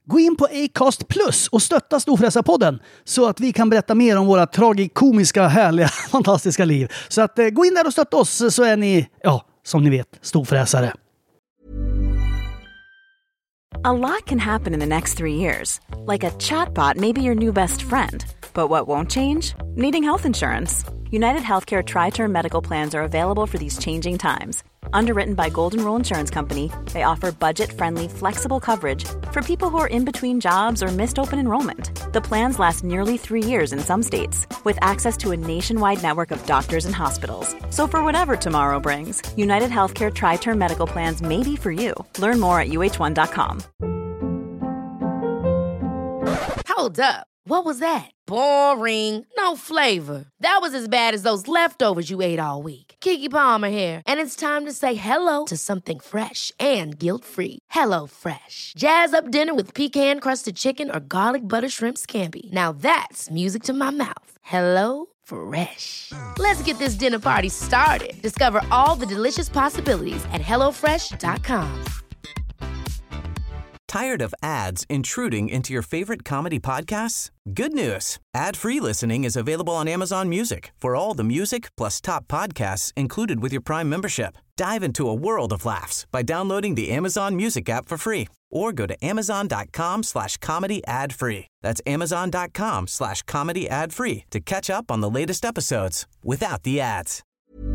Gå in på Acast Plus och stötta Storfräsarpodden så att vi kan berätta mer om våra tragikomiska, härliga, fantastiska liv. Så att gå in där och stötta oss så är ni, ja, som ni vet, storfräsare. A lot can happen in the next 3 years. Like a chatbot may be your new best friend. But what won't change? Needing health insurance. United Healthcare Tri-Term Medical Plans are available for these changing times. Underwritten by Golden Rule Insurance Company, they offer budget-friendly, flexible coverage for people who are in between jobs or missed open enrollment. The plans last nearly 3 years in some states, with access to a nationwide network of doctors and hospitals. So for whatever tomorrow brings, United Healthcare Tri-Term Medical Plans may be for you. Learn more at uh1.com. Hold up. What was that? Boring. No flavor. That was as bad as those leftovers you ate all week. Keke Palmer here. And it's time to say hello to something fresh and guilt-free. Hello Fresh. Jazz up dinner with pecan-crusted chicken or garlic butter shrimp scampi. Now that's music to my mouth. Hello Fresh. Let's get this dinner party started. Discover all the delicious possibilities at hellofresh.com. Tired of ads intruding into your favorite comedy podcasts? Good news. Ad-free listening is available on Amazon Music for all the music plus top podcasts included with your Prime membership. Dive into a world of laughs by downloading the Amazon Music app for free or go to amazon.com/comedy ad-free. That's amazon.com/comedy ad-free to catch up on the latest episodes without the ads.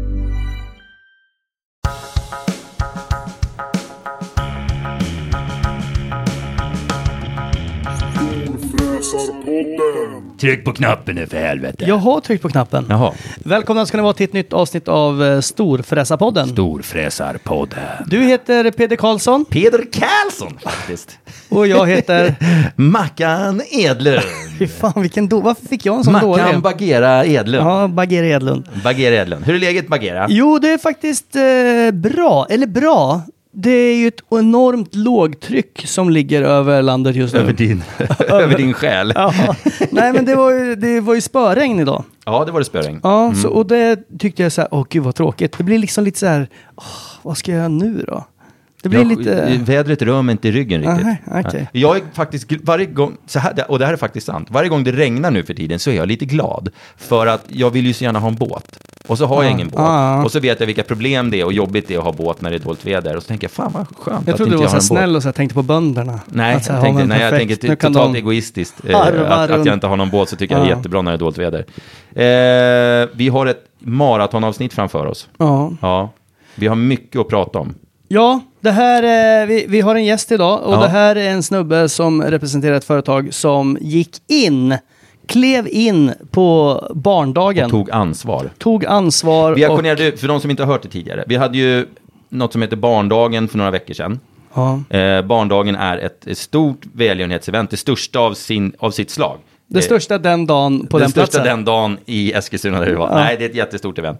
Tryck på knappen nu för helvete. Jag har tryckt på knappen. Jaha. Välkomna ska ni vara till ett nytt avsnitt av Storfräsarpodden. Storfräsarpodden. Du heter Peder Karlsson. Peder Karlsson faktiskt. Och jag heter Mackan Edlund. Fy fan, vilken varför fick jag en sån dålig? Mackan Bagheera Edlund. Ja, Bagheera Edlund. Bagheera Edlund. Hur är läget, Bagheera? Jo, det är faktiskt bra. Eller bra. Det är ju ett enormt lågtryck som ligger över landet just nu. Över din själ. Ja. Nej, men det var ju spöregn idag. Ja, det var det spöregn. Ja, så, och det tyckte jag så här, gud vad tråkigt. Det blir liksom lite så här, vad ska jag göra nu då? Det blir lite... Vädret rör mig inte i ryggen riktigt. Aha, okay. Jag är faktiskt, varje gång, så här, och det här är faktiskt sant, varje gång det regnar nu för tiden så är jag lite glad. För att jag vill ju så gärna ha en båt. Och så har jag ingen båt. Och så vet jag vilka problem det är och jobbigt det är att ha båt när det är dåligt väder. Och så tänker jag, fan vad skönt. Jag trodde du var så snäll och så tänkte på bönderna. Nej, jag tänker totalt egoistiskt. Att jag inte har någon båt så tycker jag det är jättebra när det är dåligt väder. Vi har ett maratonavsnitt framför oss. Ja. Vi har mycket att prata om. Ja, det här vi har en gäst idag och det här är en snubbe som representerar ett företag som klev in på barndagen. Och tog ansvar. Vi auktionerade, för de som inte har hört det tidigare. Vi hade ju något som heter Barndagen för några veckor sedan. Ja. Barndagen är ett stort välgörenhetsevent, det största av sitt slag. Det största den dagen på den platsen. Det största den dagen i Eskilstuna där det var. Ja. Nej, det är ett jättestort event.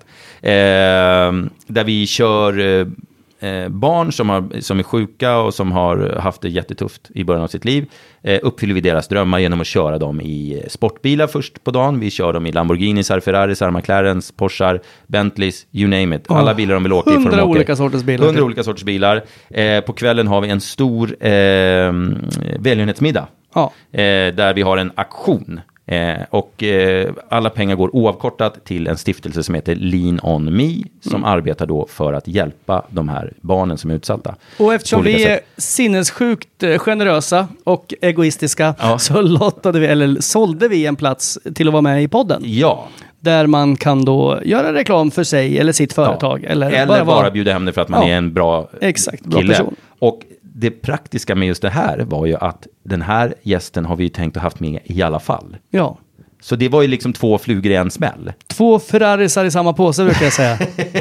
Där vi kör barn som är sjuka och som har haft det jättetufft i början av sitt liv. Uppfyller vi deras drömmar genom att köra dem i sportbilar först på dagen. Vi kör dem i Lamborghinisar, Ferrarisar, McLarens, Porschar, Bentleys, you name it. Alla bilar de vill åka i får de åka. 100 olika sorters bilar. 100 olika sorters bilar. På kvällen har vi en stor välgörenhetsmiddag. Ja. Där vi har en auktion. Och alla pengar går oavkortat till en stiftelse som heter Lean On Me som arbetar då för att hjälpa de här barnen som är utsatta. Och eftersom vi är sinnessjukt generösa och egoistiska så sålde vi en plats till att vara med i podden. Ja. Där man kan då göra reklam för sig eller sitt företag. Ja. Eller bara bjuda hem det för att man är en bra bra person. Och det praktiska med just det här var ju att den här gästen har vi ju tänkt att haft med i alla fall. Ja. Så det var ju liksom 2 flugor i en smäll. 2 Ferrarisar i samma påse brukar jag säga.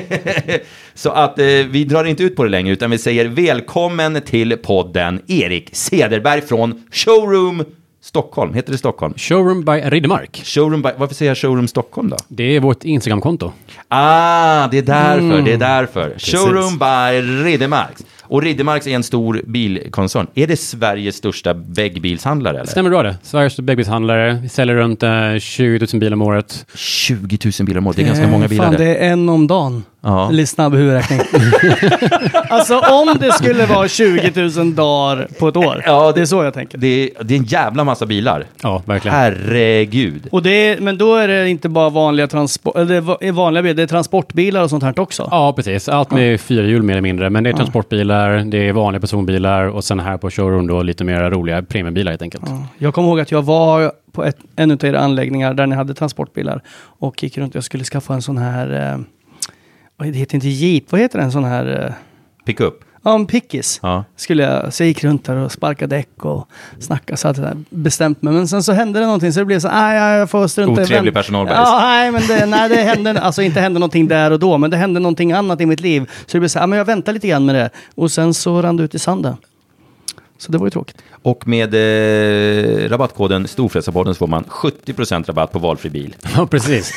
Så att vi drar inte ut på det längre utan vi säger välkommen till podden Erik Cederberg från Showroom Stockholm. Heter det Stockholm? Showroom by Riddermark. Varför säger jag Showroom Stockholm då? Det är vårt Instagramkonto. Det är därför. Showroom by Riddermark. Och Riddermarks är en stor bilkoncern. Är det Sveriges största väggbilshandlare? Eller? Stämmer bra det. Sveriges största väggbilshandlare. Vi säljer runt 20 000 bilar om året. 20 000 bilar om året, det är ganska många bilar. Fan, det är en om dagen. Ja. Eller snabb huvudräkning. Alltså om det skulle vara 20 000 dagar på ett år. Ja, det är så jag tänker. Det är en jävla massa bilar. Ja, verkligen. Herregud. Och men då är det inte bara vanliga vanliga bilar, det är transportbilar och sånt här också. Ja, precis. Allt med 4 hjul mer eller mindre. Men det är transportbilar, det är vanliga personbilar och sen här på showroom då lite mer roliga premiumbilar helt enkelt. Ja. Jag kommer ihåg att jag var på en av era anläggningar där ni hade transportbilar och gick runt och jag skulle skaffa en sån här det heter inte Jeep, vad heter en sån här Pickup. Ja, en pickis. Ja. Så jag gick runt där och sparkade däck och snackade så att jag bestämt mig. Men sen så hände det någonting så det blev så jag får strunta. Otrevlig personalbajs. Ja, nej, men det hände, alltså inte hände någonting där och då, men det hände någonting annat i mitt liv. Så det blev så men jag väntar lite grann med det. Och sen så rann det ut i sanden. Så det var ju tråkigt. Och med rabattkoden Storfräsarpodden så får man 70% rabatt på valfri bil. Ja, precis.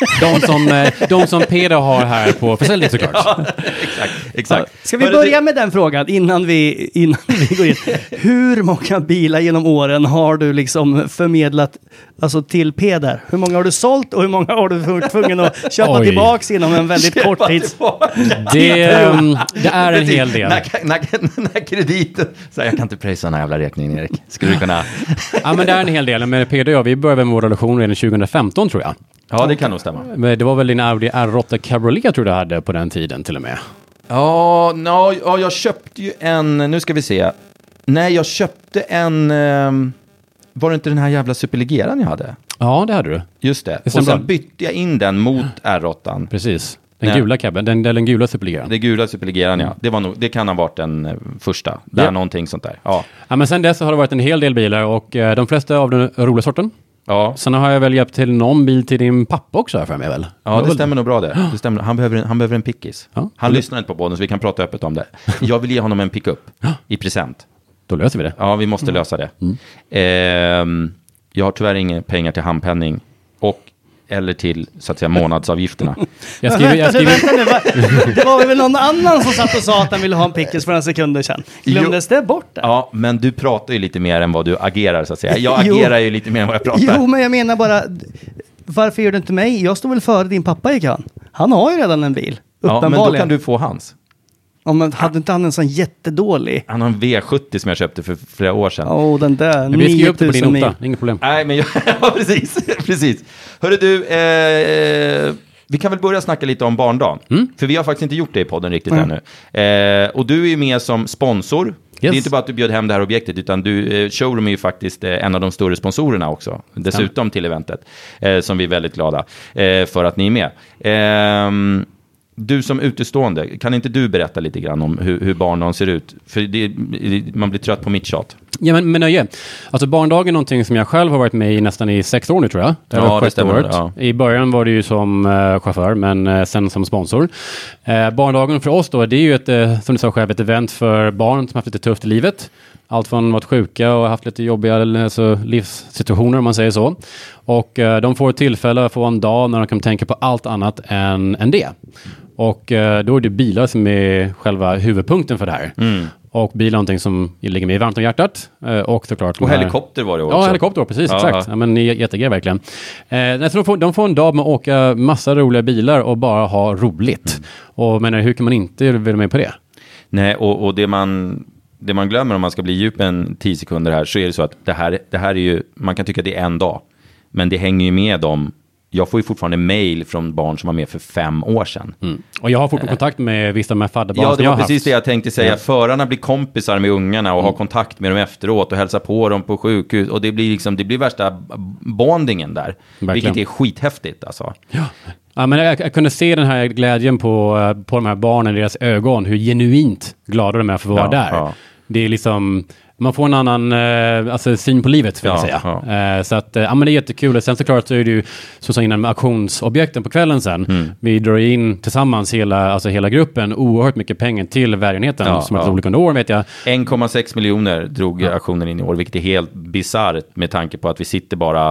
De som Peder har här på försäljning såklart. Ja, exakt. Ska vi börja med den frågan innan vi går in? Hur många bilar genom åren har du liksom förmedlat alltså till Peder? Hur många har du sålt och hur många har du tvungen att köpa tillbaks inom en väldigt kort tid? Det är en hel del. När krediten... Så jag kan inte pröjsa den här jävla räkningen, Erik. Skulle du kunna... Ja, men det är en hel del. Men Peder och jag, vi började med vår relation redan 2015 tror jag. Ja, det kan nog stämma. Men det var väl din Audi R8 Cabriolet tror du hade på den tiden till och med. Ja, jag köpte ju en... Nu ska vi se. Nej, jag köpte en... Var det inte den här jävla Superlegeran jag hade? Ja, det hade du. Just det. Och sen bytte jag in den mot R8. Precis. Den gula cabben, den gula Superlegeran. Den gula Superlegeran, ja. Det kan ha varit den första. Där någonting sånt där. Ja, men sen dess har det varit en hel del bilar och de flesta av den roliga sorten. Ja. Sen har jag väl hjälpt till någon bil till din pappa också här för mig väl? Ja, det stämmer nog bra det. Det stämmer. Han behöver en pickis. Ja. Han lyssnar inte på podden så vi kan prata öppet om det. Jag vill ge honom en pickup i present. Då löser vi det. Ja, vi måste lösa det. Jag har tyvärr inga pengar till handpenning eller till, så att säga, månadsavgifterna. Jag skriver... Det var väl någon annan som satt och sa att han ville ha en pickis för några sekunder sedan. Glömdes det bort där? Ja, men du pratar ju lite mer än vad du agerar, så att säga. Jag agerar ju lite mer än vad jag pratar. Jo, men jag menar bara, varför gör du inte mig? Jag står väl före din pappa i kön. Han har ju redan en bil, uppenbarligen. Ja, men då kan du få hans. Ja, men hade inte han en sån jättedålig? Han har en V70 som jag köpte för flera år sedan. Den där. Vi ska upp det på din nota, inget problem. Nej, men ja, precis. Hörru du, vi kan väl börja snacka lite om barndagen. För vi har faktiskt inte gjort det i podden riktigt ännu. Och du är ju med som sponsor. Yes. Det är inte bara att du bjöd hem det här objektet, utan Showroom är ju faktiskt en av de större sponsorerna också. Dessutom till eventet. Som vi är väldigt glada för att ni är med. Du som utestående, kan inte du berätta lite grann om hur barndagen ser ut? För man blir trött på mitt tjat. Ja, men nöje. Alltså barndagen är någonting som jag själv har varit med i nästan i 6 år nu tror jag. Det stämmer. Ja. I början var det ju som chaufför, men sen som sponsor. Barndagen för oss då, det är ju som du sa själv, ett event för barn som haft lite tufft i livet. Allt från varit sjuka och haft lite jobbiga livssituationer om man säger så. Och de får ett tillfälle att få en dag när de kan tänka på allt annat än det. Och då är det bilar som är själva huvudpunkten för det här. Och bil är någonting som ligger mig varmt om hjärtat. Och såklart... Och helikopter var det också. Ja, helikopter, precis. Exakt. Ja, men jättegrej verkligen. Så de får en dag med att åka massa roliga bilar och bara ha roligt. Och men hur kan man inte vilja med på det? Nej, och det man glömmer om man ska bli djup en 10 sekunder här, så är det så att det här är ju, man kan tycka att det är en dag. Men det hänger ju med dem. Jag får ju fortfarande mejl från barn som var med för 5 år sedan. Och jag har fortfarande kontakt med vissa med fadderbarn. Ja, det var precis det jag tänkte säga. Ja. Förarna blir kompisar med ungarna och har kontakt med dem efteråt och hälsar på dem på sjukhus. Och det blir värsta bondingen där. Verkligen. Vilket är skithäftigt alltså. Ja, men jag kunde se den här glädjen på de här barnen i deras ögon. Hur genuint glada de är för att vara där. Ja. Det är liksom... Man får en annan syn på livet, vill jag säga. Ja. Så att, men det är jättekul. Sen såklart så är det ju så innan med auktionsobjekten på kvällen sen. Vi drar in tillsammans hela gruppen oerhört mycket pengar till välgörenheten som har varit olika under år, vet jag. 1,6 miljoner drog auktionen in i år, vilket är helt bizarrt med tanke på att vi sitter bara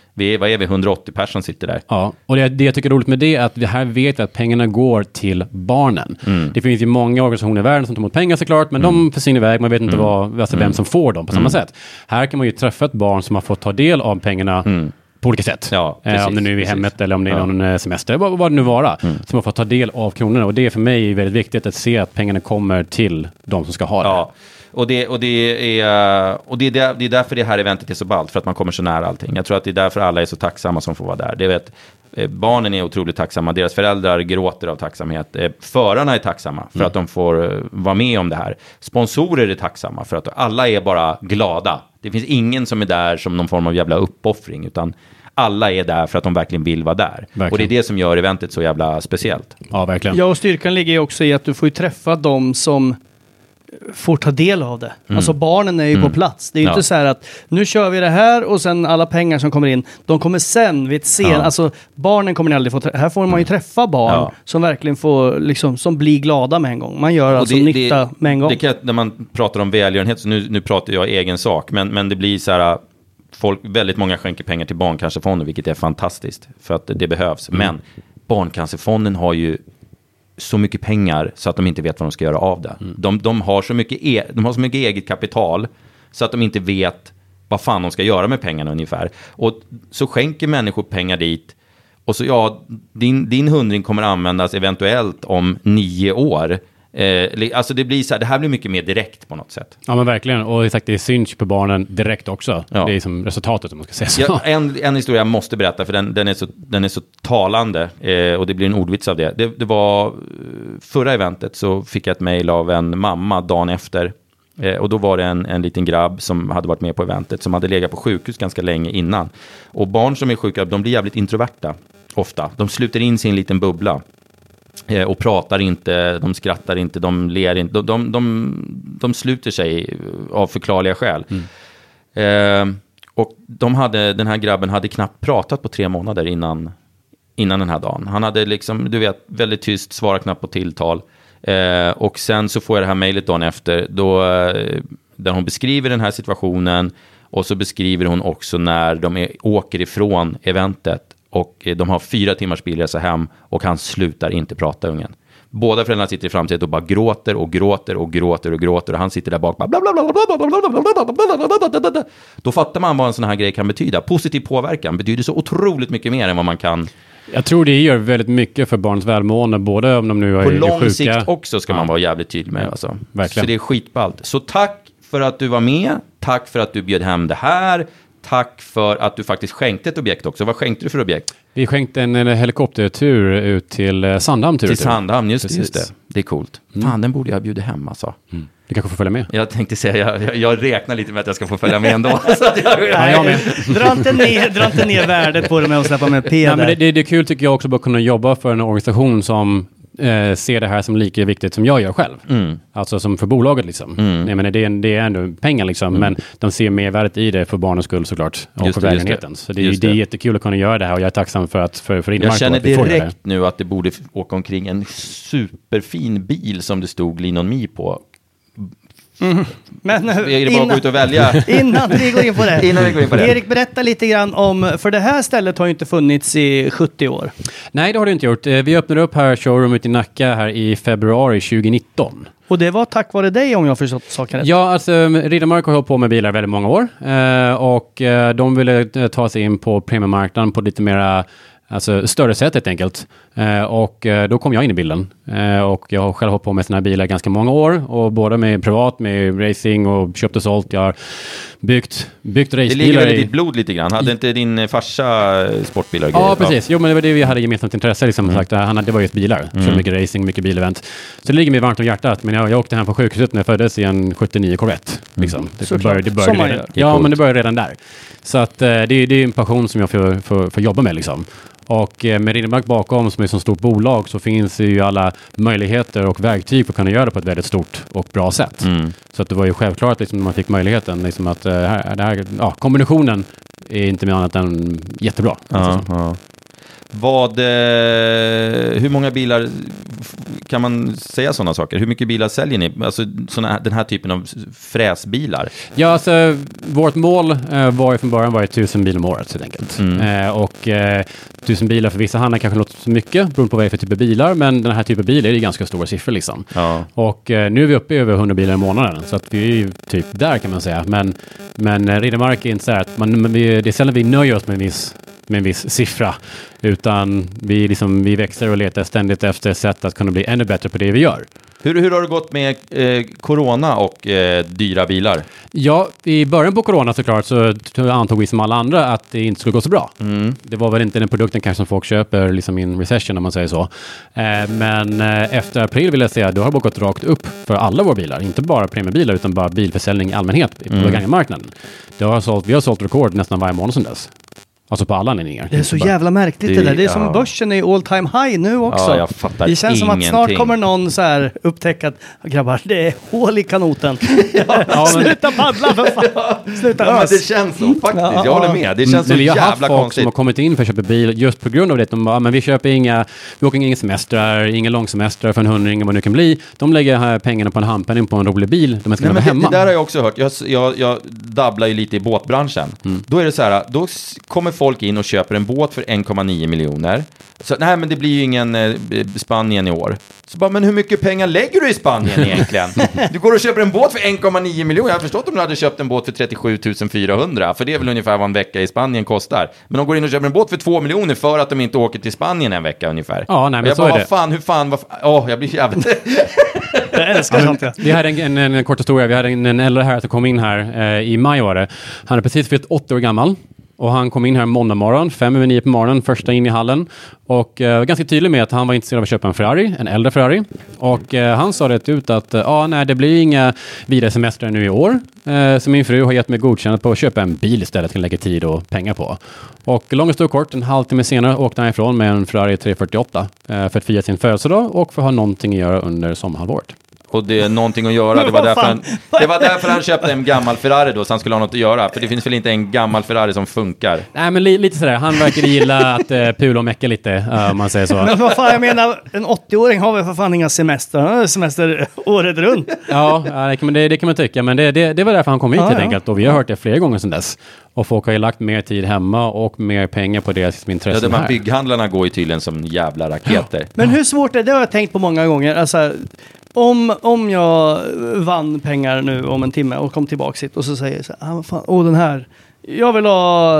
vad är vi, 180 personer som sitter där. Ja, och det jag tycker är roligt med det är att vi här vet att pengarna går till barnen. Det finns ju många organisationer i världen som tar emot pengar såklart, men de försvinner iväg, man vet inte vem som får dem på samma sätt. Här kan man ju träffa ett barn som har fått ta del av pengarna på olika sätt. Ja, precis, om det nu är i hemmet eller om det är någon semester, vad det nu vara. Som har fått ta del av kronorna, och det är för mig väldigt viktigt att se att pengarna kommer till de som ska ha det. Ja. Och det är därför det här eventet är så ballt, för att man kommer så nära allting. Jag tror att det är därför alla är så tacksamma som får vara där. Det vet, barnen är otroligt tacksamma, deras föräldrar gråter av tacksamhet. Förarna är tacksamma för att de får vara med om det här. Sponsorer är tacksamma för att alla är bara glada. Det finns ingen som är där som någon form av jävla uppoffring, utan alla är där för att de verkligen vill vara där. Verkligen. Och det är det som gör eventet så jävla speciellt. Ja, verkligen. Ja, och styrkan ligger ju också i att du får ju träffa dem som får ta del av det. Alltså barnen är ju på plats. Det är ju inte så här att nu kör vi det här och sen alla pengar som kommer in, de kommer sen vid ett sen. Alltså barnen kommer aldrig få här får man ju träffa barn som verkligen får liksom, som blir glada med en gång. Man gör alltså nytta med en gång. När man pratar om välgörenhet, så nu pratar jag egen sak, men det blir så här, väldigt många skänker pengar till Barncancerfonden, vilket är fantastiskt för att det behövs. Men Barncancerfonden har ju så mycket pengar så att de inte vet vad de ska göra av det. De har så mycket eget kapital så att de inte vet vad fan de ska göra med pengarna ungefär. Och så skänker människor pengar dit, och så din 100 kommer användas eventuellt om 9 år. Alltså det blir så här, det här blir mycket mer direkt på något sätt. Ja, men verkligen, och exakt, det syns på barnen direkt också. Det är som resultatet, om man ska säga så. Ja, en historia jag måste berätta, för den är så talande, och det blir en ordvits av det. Det var förra eventet, så fick jag ett mejl av en mamma dagen efter, och då var det en liten grabb som hade varit med på eventet, som hade legat på sjukhus ganska länge innan. Och barn som är sjuka, de blir jävligt introverta ofta. De sluter in sin liten bubbla och pratar inte, de skrattar inte, de ler inte, de sluter sig av förklarliga skäl. Och den här grabben hade knappt pratat på 3 månader innan den här dagen. Han hade liksom, du vet, väldigt tyst, svarar knappt på tilltal. Och sen så får jag det här mejlet dagen efter, där hon beskriver den här situationen, och så beskriver hon också när de åker ifrån eventet. Och de har 4 timmars bilresa hem, och han slutar inte prata, ungen. Båda föräldrarna sitter i framsidan och bara gråter och gråter och gråter och gråter, och han sitter där bak bara bla bla bla bla bla bla. Då fattar man vad en sån här grej kan betyda. Positiv påverkan betyder så otroligt mycket mer än vad man kan. Jag tror det gör väldigt mycket för barns välmående, både om de nu är sjuka. På lång sikt också ska man vara jävligt tydlig med. Alltså. Verkligen. Så det är skitballt. Så tack för att du var med. Tack för att du bjöd hem det här. Tack för att du faktiskt skänkte ett objekt också. Vad skänkte du för objekt? Vi skänkte en helikoptertur ut till Sandhamn. Till Sandhamn, just det. Det är coolt. Fan, den borde jag bjuda hem alltså. Du kanske får följa med. Jag tänkte säga, jag räknar lite med att jag ska få följa med ändå. Så att dra inte ner värdet på det med att släppa med P. Nej, men det är kul, tycker jag också, att kunna jobba för en organisation som ser det här som lika viktigt som jag gör själv. Alltså som för bolaget liksom. Jag menar, det är ändå pengar liksom, men de ser mer värdet i det för barnens skull såklart, och för välgörenheten. Så det är jättekul att kunna göra det här, och jag är tacksam för att för jag känner direkt nu att det borde åka omkring en superfin bil som det stod Lean On Me på. Men är det bara att gå ut och välja? Innan vi går in på det. Erik, berätta lite grann om, för det här stället har ju inte funnits i 70 år. Nej, det har det inte gjort. Vi öppnade upp här showroomet i Nacka här i februari 2019. Och det var tack vare dig, om jag har förstått saken rätt. Ja, alltså Riddermark har hållit på med bilar väldigt många år. Och de ville ta sig in på premiummarknaden på lite mera, alltså större sätt helt enkelt. Och då kom jag in i bilden. Och jag har själv hållit på med såna här bilar ganska många år. Och både med privat, med racing och köpt och sålt. Jag har byggt racebilar. Det ligger väl i ditt blod lite grann. Hade inte din farsa sportbilar och grejer? Ja, precis. Jo, men det var det vi hade gemensamt intresse. Liksom, sagt. Det var just bilar. Så mycket racing, mycket bilevent. Så det ligger mig varmt om hjärtat. Men jag åkte hem från sjukhuset när jag föddes i en 79 Corvette. Liksom. Det började men det började redan där. Så att, det är en passion som jag får jobba med. Liksom. Och med Riddermark bakom, som är ett så stort bolag, så finns det ju alla möjligheter och verktyg för att kunna göra det på ett väldigt stort och bra sätt. Så att det var ju självklart liksom, när man fick möjligheten liksom, att kombinationen är inte mer annat än jättebra. Ja. Hur många bilar, kan man säga sådana saker? Hur mycket bilar säljer ni? Alltså den här typen av fräsbilar? Ja, alltså vårt mål var ju från början 1000 bilar om året helt enkelt. Och 1000 bilar för vissa handlar kanske låter så mycket, beroende på vad det är för typ av bilar, men den här typen av bilar är ju ganska stora siffror liksom. Ja. Och nu är vi uppe i över 100 bilar i månaden, så att vi är ju typ där kan man säga. Men Riddermark är inte så här att det är sällan vi nöjer oss med en viss siffra, utan vi växer och letar ständigt efter sätt att kunna bli ännu bättre på det vi gör. Hur har det gått med corona och dyra bilar? Ja, i början på corona såklart så antog vi som alla andra att det inte skulle gå så bra. Det var väl inte den produkten kanske som folk köper liksom i en recession om man säger så. Men efter april vill jag säga, då har det gått rakt upp för alla våra bilar. Inte bara premiumbilar utan bara bilförsäljning i allmänhet på marknaden. Vi har sålt rekord nästan varje månad sedan dess. Alltså på alla anledningar. Det är så jävla märkligt det där. Det är som börsen är all time high nu också. Ja, jag fattar. Det känns som att snart kommer någon så här upptäcka att grabbar, det är hål i kanoten. Sluta paddla för fan. Sluta men det känns så faktiskt. Jag håller med. Det känns så jävla konstigt. Vi har haft folk som har kommit in för att köpa bil just på grund av det. De bara, men vi åker inga semestrar, inga långsemestrar för 100, vad det nu kan bli. De lägger här pengarna på en handpenning på en rolig bil. De ska vara hemma. Det där har jag också hört. Jag dabblar ju lite i båtbranschen. Då är det så här, då kommer folk in och köper en båt för 1,9 miljoner. Så nej, men det blir ju ingen Spanien i år. Så bara, men hur mycket pengar lägger du i Spanien egentligen? Du går och köper en båt för 1,9 miljoner. Jag har förstått om du hade köpt en båt för 37 400. För det är väl ungefär vad en vecka i Spanien kostar. Men de går in och köper en båt för 2 miljoner för att de inte åker till Spanien en vecka ungefär. Ja, nej, men jag så bara, är det. jag blir jävligt... Jag älskar sånt, ja. Vi hade en kort historia. Vi hade en äldre här som kom in här i maj var det. Han är precis fyllt 80 år gammal. Och han kom in här måndag morgon, 5:09 på morgonen, första in i hallen. Och var ganska tydlig med att han var intresserad av att köpa en Ferrari, en äldre Ferrari. Och han sa rätt ut att det blir inga vidare semester nu i år. Så min fru har gett mig godkännande på att köpa en bil istället för att lägga tid och pengar på. Och långt och kort, en halvtimme senare åkte han ifrån med en Ferrari 348 för att fira sin födelsedag och för att ha någonting att göra under sommarhalvåret. Och det är någonting att göra. Det var därför han köpte en gammal Ferrari då, så han skulle ha något att göra. För det finns väl inte en gammal Ferrari som funkar. Nej, men lite sådär. Han verkar gilla att pula och mecka lite, om man säger så. Men vad fan, jag menar, en 80-åring har väl för fan inga semester året runt. Ja, det kan man tycka. Men det var därför han kom hit helt enkelt. Och vi har hört det flera gånger sedan dess. Och folk har ju lagt mer tid hemma och mer pengar på deras intressen här. Bygghandlarna går ju tydligen som jävla raketer. Men hur svårt är det? Det har jag tänkt på många gånger. Alltså, om jag vann pengar nu om en timme och kom tillbaka hit och så säger jag så här, den här, jag vill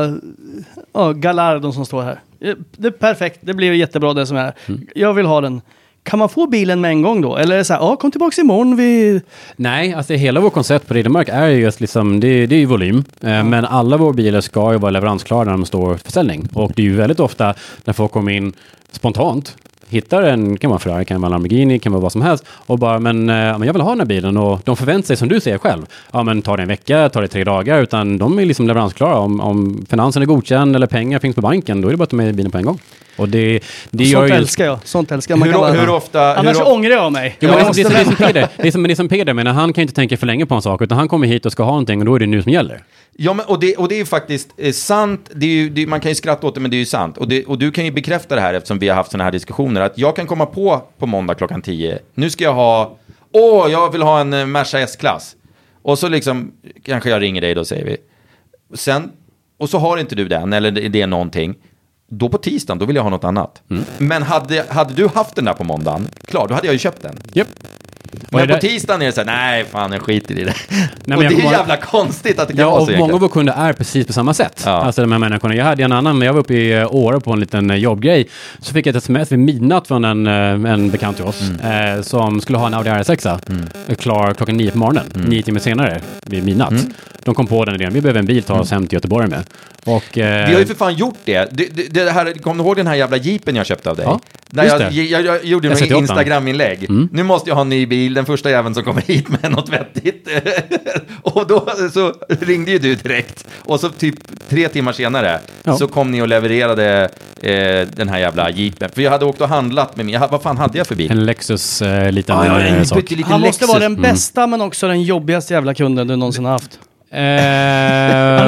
ha Gallardo som står här. Det är perfekt, det blir jättebra det som är. Jag vill ha den. Kan man få bilen med en gång då? Eller är det så här, kom tillbaka imorgon. Nej, alltså hela vår koncept på Riddermark är ju just liksom, det är ju volym. Men alla våra bilar ska ju vara leveransklara när de står för försäljning. Och det är ju väldigt ofta när folk kommer in spontant, hittar kan vara Ferrari, kan vara Lamborghini, kan vara vad som helst och bara, men jag vill ha den här bilen och de förväntar sig som du säger själv. Ja, men tar det en vecka, tar det 3 dagar, utan de är liksom leveransklara. Om finansen är godkänd eller pengar finns på banken, då är det bara att ta med bilen på en gång. Och det gör ju... Sånt älskar jag. Hur ofta... Annars ångrar jag mig. Jo, det är som Peder, men han kan ju inte tänka för länge på en sak, utan han kommer hit och ska ha någonting och då är det nu som gäller. Ja, men, och det är ju faktiskt sant. Man kan ju skratta åt det, men det är ju sant. Och du kan ju bekräfta det här eftersom vi har haft såna här diskussioner. Att jag kan komma på måndag klockan 10. Nu ska jag ha... jag vill ha en Merca S-klass. Och så liksom, kanske jag ringer dig då, säger vi. Sen, och så har inte du den, eller det är någonting. Då på tisdagen, då vill jag ha något annat. Men hade du haft den där på måndagen, klar, då hade jag ju köpt den. Yep. Men på tisdagen är det så här, nej fan, jag skiter i det. Nej, och det är jävla konstigt att det kan vara så. Och många av våra kunder är precis på samma sätt. Ja. Alltså de här människorna. Jag hade en annan, men jag var uppe i Åre på en liten jobbgrej. Så fick jag ett sms vid midnatt från en bekant till oss som skulle ha en Audi R6 klar klockan 9 på morgonen. 9 timmar senare vid midnatt. De kom på den idén. Vi behöver en bil, ta oss hem till Göteborg med. Och, vi har ju för fan gjort det. Det här, kom du ihåg den här jävla jeepen jag köpte av dig? Ja, när jag gjorde några Instagram-inlägg. Nu måste jag ha en ny bil. Den första jäveln som kommer hit med något vettigt. Och då så ringde ju du direkt. Och så typ 3 timmar senare så kom ni och levererade den här jävla jeepen. För jag hade åkt och handlat med mig. Vad fan hade jag för bil? En Lexus liten sak. Han måste vara den bästa men också den jobbigaste jävla kunden du någonsin har haft. Han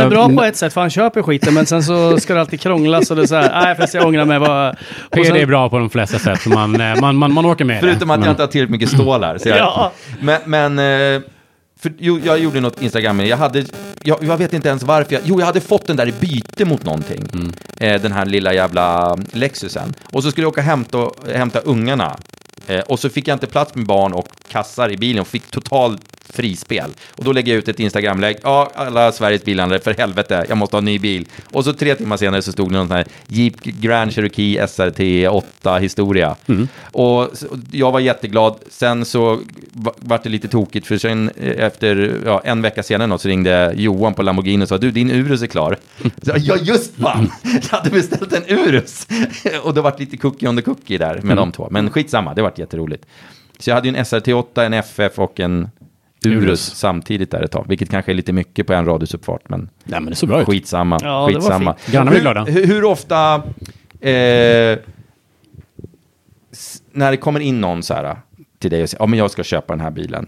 är bra på ett sätt för han köper skiten men sen så ska det alltid krånglas och det är så här, nej fast jag ångrar mig. Peder är bra på de flesta sätt så man åker med. Förutom att jag inte har tillräckligt mycket stålar. Så men för, jag gjorde något Instagram. Jag vet inte ens varför. Jag hade fått den där i byte mot någonting. Den här lilla jävla Lexusen. Och så skulle jag åka hämta ungarna. Och så fick jag inte plats med barn och kassar i bilen och fick total frispel. Och då lägger jag ut ett Instagram-lägg. Ja, alla Sveriges bilhandlare, för helvete, jag måste ha en ny bil. Och så 3 timmar senare så stod det någon sån här Jeep Grand Cherokee SRT 8 historia. Och jag var jätteglad. Sen så var det lite tokigt för sen efter en vecka senare så ringde Johan på Lamborghini och sa, du, din Urus är klar. Så, ja, just fan! Jag hade beställt en Urus. Och det var lite cookie on the cookie där med de två. Men skitsamma, det var jätteroligt. Så jag hade ju en SRT8, en FF och en Urus samtidigt där ett tag. Vilket kanske är lite mycket på en radhusuppfart. Men nej, men det är så bra ut. Skitsamma. Ja, skitsamma. Grannar blir glada. Hur ofta när det kommer in någon så här till dig och säger, ja men jag ska köpa den här bilen.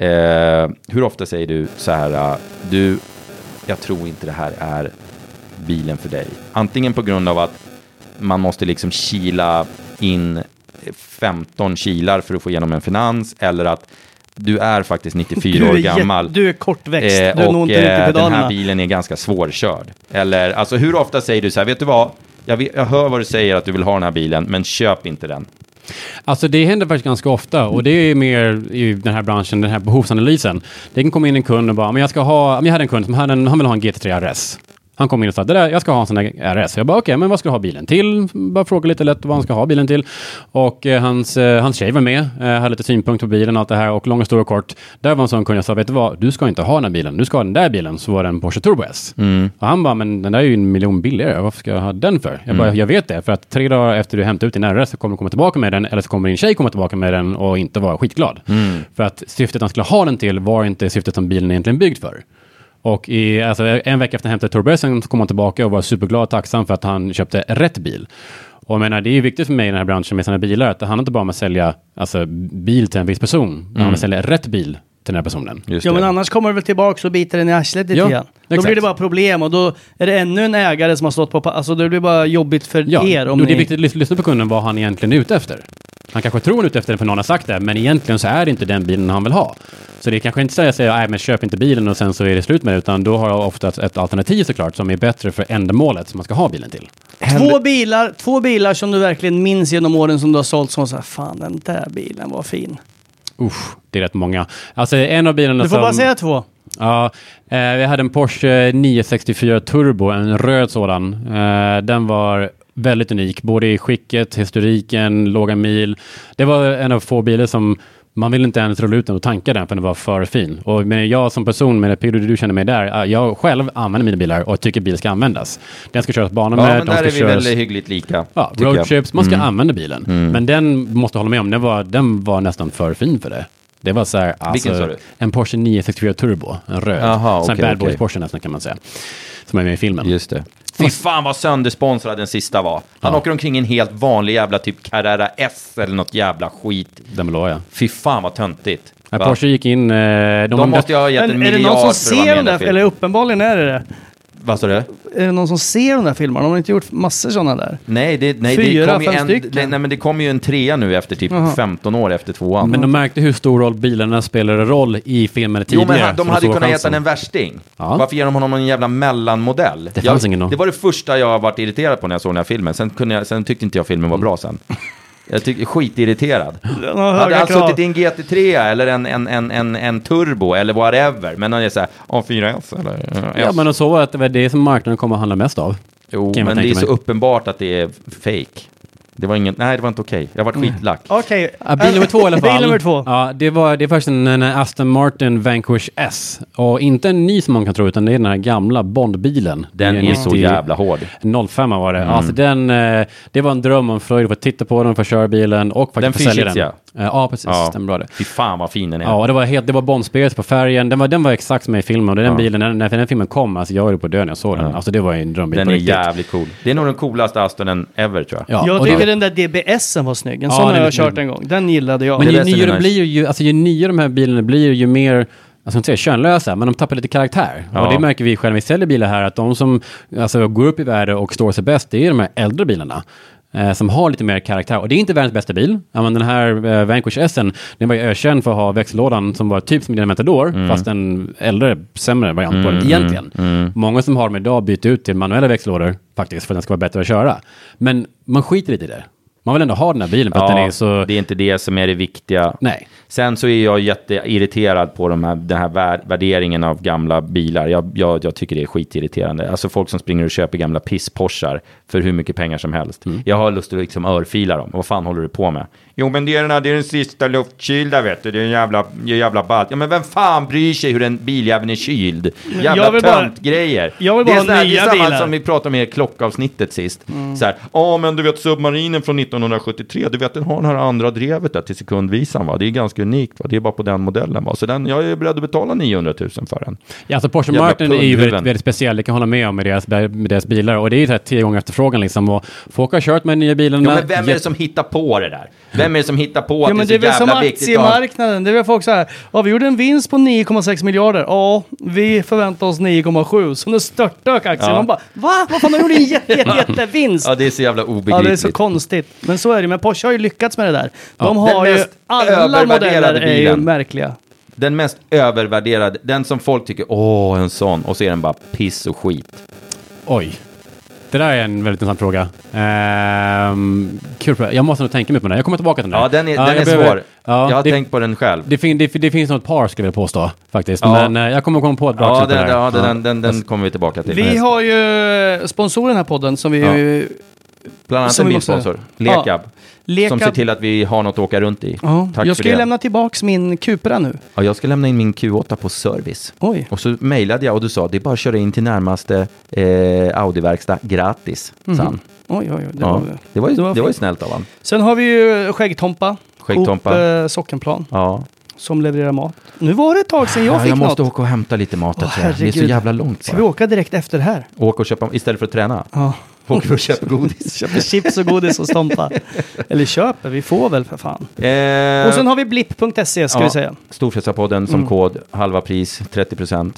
Hur ofta säger du så här, du, jag tror inte det här är bilen för dig. Antingen på grund av att man måste liksom kila in 15 kilar för att få igenom en finans, eller att du är faktiskt 94 år gammal. Du är kortväxt. Du är och nog inte den här bilen är ganska svårkörd. Eller, alltså hur ofta säger du så här, vet du vad? Jag hör vad du säger att du vill ha den här bilen, men köp inte den. Alltså det händer faktiskt ganska ofta och det är mer i den här branschen, den här behovsanalysen. Det kan komma in en kund och bara, men jag hade en kund som han vill ha en GT3 RS. Han kom in och sa, jag ska ha en sån där RS. Jag bara, okej, men vad ska du ha bilen till? Bara fråga lite lätt vad han ska ha bilen till. Och hans tjej var med, hade lite synpunkt på bilen och allt det här. Och långt och stor och kort. Där var en sån kund jag sa, vet du vad? Du ska inte ha den här bilen. Du ska ha den där bilen. Så var det en Porsche Turbo S. Och han bara, men den där är ju 1 miljon billigare. Varför ska jag ha den för? Jag bara, jag vet det. För att 3 dagar efter du hämtar ut din RS så kommer du komma tillbaka med den. Eller så kommer din tjej komma tillbaka med den och inte vara skitglad. För att syftet han skulle ha den till var inte syftet som bilen egentligen byggd för. Och en vecka efter att han hämtade Turbosen så kom han tillbaka och var superglad och tacksam för att han köpte rätt bil. Och jag menar, det är ju viktigt för mig i den här branschen med sina bilar att det handlar inte bara om att sälja bil till en viss person. Det handlar om att sälja rätt bil till den här personen. Ja, men annars kommer det väl tillbaka och biter den i arslet lite grann. Då blir det bara problem och då är det ännu en ägare som har stått på... Alltså det blir bara jobbigt för er. Om det är viktigt att lyssna på kunden vad han egentligen är ute efter. Han kanske tror ut efter det för någon har sagt det, men egentligen så är det inte den bilen han vill ha. Så det är kanske inte så att jag säger, nej men köp inte bilen och sen så är det slut med det, utan då har jag ofta ett alternativ såklart som är bättre för ändamålet som man ska ha bilen till. Två bilar som du verkligen minns genom åren som du har sålt som så här, fan den där bilen var fin. Det är rätt många. Alltså en av bilarna du får bara säga 2. Ja, vi hade en Porsche 964 Turbo, en röd sådan. Den var väldigt unik, både i skicket, historiken, låga mil. Det var en av få bilar som man vill inte ens rulla ut den och tanka den för den var för fin. Och men jag som person, med Peter, du känner mig där, jag själv använder mina bilar och tycker bil ska användas. Den ska köras banan med. Ja, men där är vi väldigt hyggligt lika. Ja, roadtrips, man ska använda bilen. Men den måste hålla med om, den var nästan för fin för det. Det var så här, alltså, en Porsche 964 Turbo, en röd. Aha, okay, bad boys Porsche nästan kan man säga. Som är med i filmen. Just det. Fy fan vad söndersponsrad den sista var. Han åker omkring en helt vanlig jävla typ Carrera S eller något jävla skit. Den vill ha, Fy fan vad töntigt. Porsche gick in... de måste ju ha gett en miljard. Är det någon som ser den där? Eller uppenbarligen är det. Vad sa du? Är det någon som ser de där filmerna? De har inte gjort massor sådana där. Nej, det kommer ju en 3 nu efter typ 15 år efter 2. Men de märkte hur stor roll bilarna spelade roll i filmen tidigare. Jo, men de hade ju kunnat heta en värsting. Ja. Varför ger de honom en jävla mellanmodell? Det fanns ingen då. Det var det första jag varit irriterad på när jag såg den här filmen. Sen tyckte inte jag filmen var bra sen. Jag tycker skitirriterad. Hade han suttit i en GT3 eller en turbo eller whatever. Men han är såhär, 4S eller S. Ja, men så att det är det som marknaden kommer att handla mest av. Jo, men det är så uppenbart att det är fake. Det var inte okej. Jag var skitlack. Okej. Bil nummer 2 i alla fall. Bil nummer 2. Ja, det är faktiskt en Aston Martin Vanquish S. Och inte en ny som man kan tro, utan det är den här gamla Bondbilen. Den är så jävla hård. 05 var det. Alltså det var en dröm om Fröjd att få titta på den, få köra bilen och faktiskt få sälja den. Ja, precis. Den bra det. Fy fan vad fin den är. Ja, det var Bondspegel på färgen. Den var exakt som i filmen. Och den bilen, när den filmen kom, alltså jag var på döden, jag såg den. Alltså det var en drömbil. Den är jävligt cool. Det är nog den coolaste Astonen ever, tror jag. Ja, jag tycker den där DBSen var snygg. En sån har jag kört en gång. Den gillade jag. Men ju nyare de här bilarna blir, ju mer alltså inte säga könlösa, men de tappar lite karaktär. Ja. Och det märker vi själva, vi säljer bilar här, att de som alltså, går upp i värde och står sig bäst, det är de här äldre bilarna. Som har lite mer karaktär. Och det är inte världens bästa bil. Ja, men den här Vanquish S'en, den var ju ökänd för att ha växellådan som var typ som din Matador, fast en äldre, sämre variant på den egentligen. Många som har dem idag byter ut till manuella växellådor faktiskt för att den ska vara bättre att köra. Men man skiter lite i det. Man vill ändå ha den här bilen för att den är så... det är inte det som är det viktiga. Nej. Sen så är jag jätteirriterad på den här värderingen av gamla bilar. Jag tycker det är skitirriterande. Alltså folk som springer och köper gamla pissporschar för hur mycket pengar som helst. Jag har lust att liksom örfila dem. Vad fan håller du på med? Jo, men det är den sista luftkylda, vet du. Det är en jävla ballt. Ja, men vem fan bryr sig hur en biljäveln är kyld? Jävla töntgrejer. Jag vill bara ha nya det är samma bilar. som vi pratade om i klockavsnittet sist. Så här, men du vet submarinen från 1973, du vet den har den här andra drevet där till sekundvisan, va? Det är ganska unikt, va? Det är bara på den modellen, va? Så jag är beredd att betala 900 000 för den. Ja, alltså Porsche Martin är ju väldigt speciell, det kan hålla med om med deras bilar, och det är ju så här 10 gånger efterfrågan liksom, och folk har kört med nya bilarna. Ja, men vem är det som hittar på det där? Vem är det som hittar på att men det är så väl som jävla viktigt? aktiemarknaden. Det är väl folk så här, vi gjorde en vinst på 9,6 miljarder. Ja, vi förväntar oss 9,7. Så nu störtdök aktien. Man bara, va? Vad fan, de gjorde en jättevinst. Ja, det är så jävla obegripligt. Ja, det är så konstigt. Men så är det. Men Porsche har ju lyckats med det där. De Ja, har den ju, mest alla modeller övervärderade är ju bilen. märkliga. Den mest övervärderade, den som folk tycker, en sån, och så är den bara piss och skit. Oj. Det där är en väldigt intressant fråga. Kul. Jag måste nog tänka mig på den. Jag kommer tillbaka till den. Ja, den är svår. Ja, jag har tänkt på den själv. Det finns något par, skulle jag påstå, faktiskt. Ja. Men jag kommer komma på ett bra exempel där. Den kommer vi tillbaka till. Vi har ju sponsorer i den här podden som vi... Bland annat som en vi måste- bilsponsor, Lekab. Som ser Lekab. till att vi har något att åka runt i. Ja. Tack Jag för ska ju det. lämna tillbaks min Cupra nu. Ja, jag ska lämna in min Q8 på service. Oj. Och så mejlade jag och du sa, det är bara att köra in till närmaste Audi-verkstad gratis. San. Oj. Det var ju fint. snällt av han. Sen har vi ju Skäggtompa. Skäggtompa. Sockenplan. Ja. Som levererar mat. Nu var det ett tag sedan jag fick jag måste något. åka och hämta lite mat. Åh, Det är så herregud. jävla långt. Ska vi åka direkt efter det här? Åka och köpa, istället för att träna. Ja. Åker och köper godis. Köper chips och godis och stompa. Eller köper, vi får väl för fan. Och sen har vi blipp.se ska vi säga. Storfräsarpodden som kod, halva pris, 30%.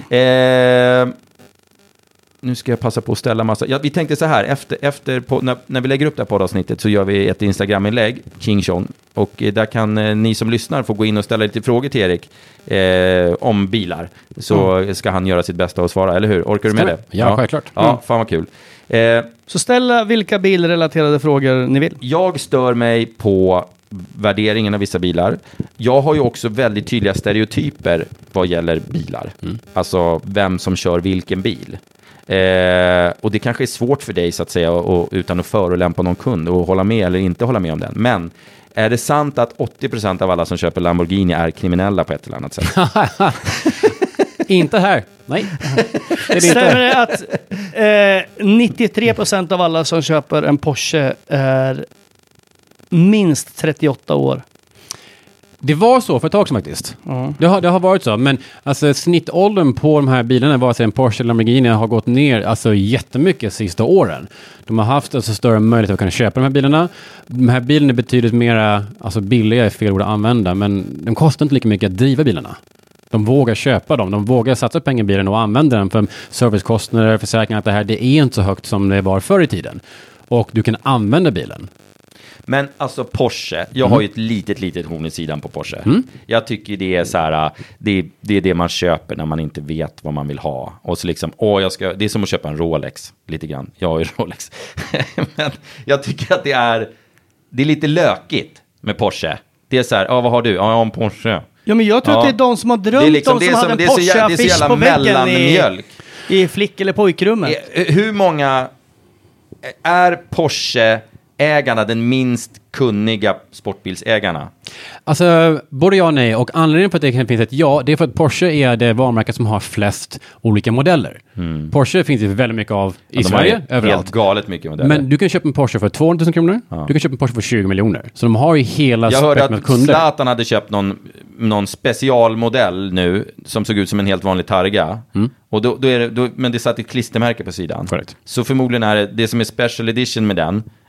Nu ska jag passa på att ställa massa... Ja, vi tänkte så här, när vi lägger upp det här poddavsnittet så gör vi ett Instagram-inlägg, King Chong. Och där kan ni som lyssnar få gå in och ställa lite frågor till Erik om bilar. Så ska han göra sitt bästa och svara, eller hur? Orkar du med det? Ja, självklart. Ja, fan vad kul. Så ställa vilka bilrelaterade frågor ni vill. Jag stör mig på värderingen av vissa bilar. Jag har ju också väldigt tydliga stereotyper vad gäller bilar. Alltså vem som kör vilken bil. Och det kanske är svårt för dig så att säga och utan att förolämpa någon kund och hålla med eller inte hålla med om den. Men är det sant att 80% av alla som köper Lamborghini är kriminella på ett eller annat sätt? Inte här. Nej. Det är det Stämmer inte. det att 93% av alla som köper en Porsche är minst 38 år? Det var så för ett tag sedan faktiskt. Det har varit så. Men alltså, snittåldern på de här bilarna, vare sig en Porsche eller Lamborghini, har gått ner alltså, jättemycket de sista åren. De har haft alltså, större möjlighet att kunna köpa de här bilarna. De här bilarna är betydligt mer alltså, billiga, är fel ord att använda, men de kostar inte lika mycket att driva bilarna. De vågar köpa dem. De vågar satsa pengar i bilen och använda den för servicekostnader, försäkringar. Det här, det är inte så högt som det var förr i tiden. Och du kan använda bilen. Men alltså Porsche, jag har ju ett litet horn i sidan på Porsche. Jag tycker det är så här, det är det man köper när man inte vet vad man vill ha. Och så liksom, det är som att köpa en Rolex, lite grann. Jag har ju Rolex. Men jag tycker att det är lite lökigt med Porsche. Det är så här, vad har du? Ja, jag har en Porsche. Ja, men jag tror att det är de som har drömt om som hade en Porsche-affisch på väggen i flick- eller pojkrummet. Hur många är Porsche-ägarna den minst kunniga sportbilsägarna? Alltså, både ja och nej. Och anledningen för att det kan finnas ett ja, det är för att Porsche är det varumärke som har flest olika modeller. Porsche finns det väldigt mycket av i Sverige, överallt. Helt galet mycket modeller. Men du kan köpa en Porsche för 200 000 kronor. Ja. Du kan köpa en Porsche för 20 miljoner. Så de har ju hela jag hörde spektrumet att kunder. Zlatan hade köpt någon specialmodell nu som såg ut som en helt vanlig Targa. Och men det satt ett klistermärke på sidan. Correct. Så förmodligen är det som är special edition med den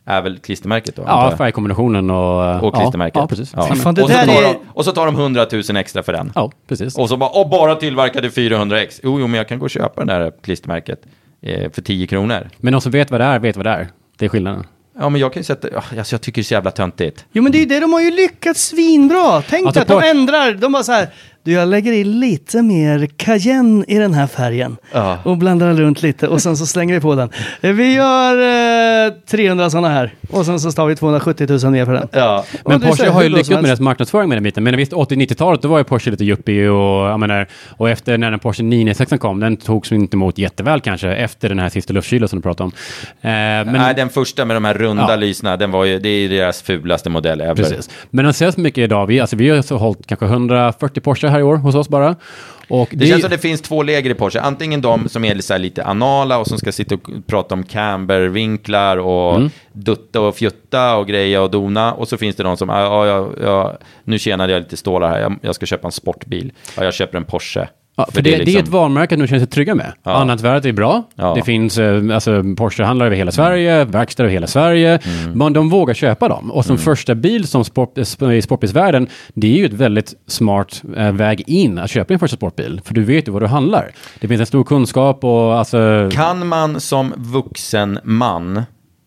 är väl klistermärket då? Ja, färgkombinationen och klistermärket. Ja, precis. Ja. Fan, Och så tar de 100 000 extra för den. Ja, precis. Och så bara tillverkade 400x. Jo, men jag kan gå och köpa det där klistermärket för 10 kronor. Men de som vet vad det är, vet vad det är. Det är skillnaden. Ja, men jag kan ju sätta... Alltså, jag tycker det är så jävla töntigt. Jo, men det är ju det. De har ju lyckats svinbra. Tänk Alltså, att de ändrar. De bara så här... Jag lägger i lite mer cayenne i den här färgen. Ja. Och blandar runt lite. Och sen så slänger vi på den. Vi gör 300 sådana här. Och sen så tar vi 270 000 ner för den. Ja. Men Porsche har ju lyckats med deras marknadsföring med den biten. Men visst, 80-90-talet då var ju Porsche lite yuppie och efter när den Porsche 996 kom, den togs inte emot jätteväl kanske efter den här sista luftkylen som du pratade om. Nej, den första med de här runda lyserna, det är deras fulaste modell ever. Precis. Men den säljs mycket idag. Vi har så hållit kanske 140 Porsche här i år hos oss bara. Och det känns som det finns två läger i Porsche. Antingen de som är så här lite anala och som ska sitta och prata om cambervinklar och dutta och fjutta och greja och dona. Och så finns det de som, nu tjänade jag lite stålar här. Jag ska köpa en sportbil. Ja, jag köper en Porsche. Ja, för det är ett varumärke att nu känner sig trygga med. Ja. Annat värde är bra. Ja. Det finns Porsche-handlare över hela Sverige, verkstäder över hela Sverige. Men de vågar köpa dem. Och som första bil som i sportbilsvärlden, det är ju ett väldigt smart väg in att köpa en första sportbil. För du vet ju vad du handlar. Det finns en stor kunskap och Kan man som vuxen man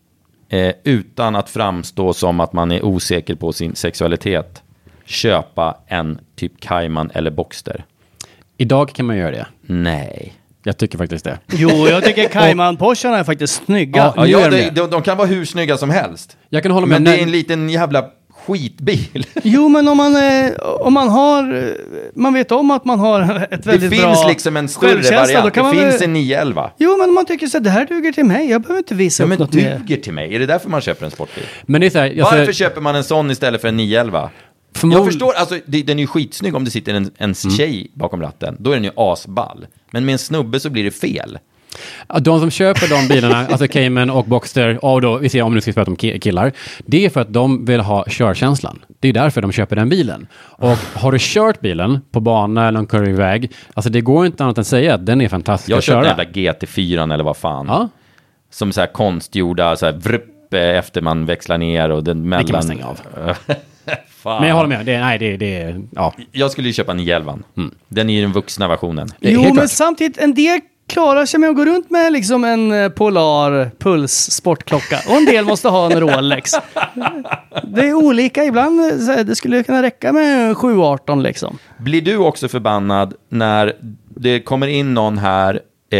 utan att framstå som att man är osäker på sin sexualitet köpa en typ Cayman eller Boxster? Idag kan man göra det. Nej. Jag tycker faktiskt det. Jo, jag tycker Cayman Porscharna är faktiskt snygga. De kan vara hur snygga som helst. Jag kan hålla med. Men det är en liten jävla skitbil. Jo, men om man har... Man vet om att man har ett väldigt bra... Det finns liksom en större variant. Det finns en 911. Jo, men om man tycker så det här duger till mig. Jag behöver inte visa upp något mer. Duger till mig? Är det därför man köper en sportbil? Men det är så här, varför köper man en sån istället för en 911? Jag förstår, alltså den är ju skitsnygg om det sitter en tjej bakom ratten. Då är den ju asball. Men med en snubbe så blir det fel. De som köper de bilarna, alltså Cayman och Boxster, och då, vi ser om du ska prata om killar, det är för att de vill ha körkänslan. Det är därför de köper den bilen. Och har du kört bilen på bana eller en kurvig väg, alltså det går inte annat än säga att den är fantastisk att köra. Jag köpte den jävla GT4 eller vad fan. Ja. Som så här konstgjorda, så här vrpp efter man växlar ner och den mellan... Det kan man stänga av. Fan. Men jag håller med. Ja. Jag skulle ju köpa en 911. Den är ju den vuxna versionen. Jo, men samtidigt, en del klarar sig med att gå runt med liksom en Polar Puls sportklocka. Och en del måste ha en Rolex. Det är olika. Ibland det skulle kunna räcka med 718 liksom. Blir du också förbannad när det kommer in någon här...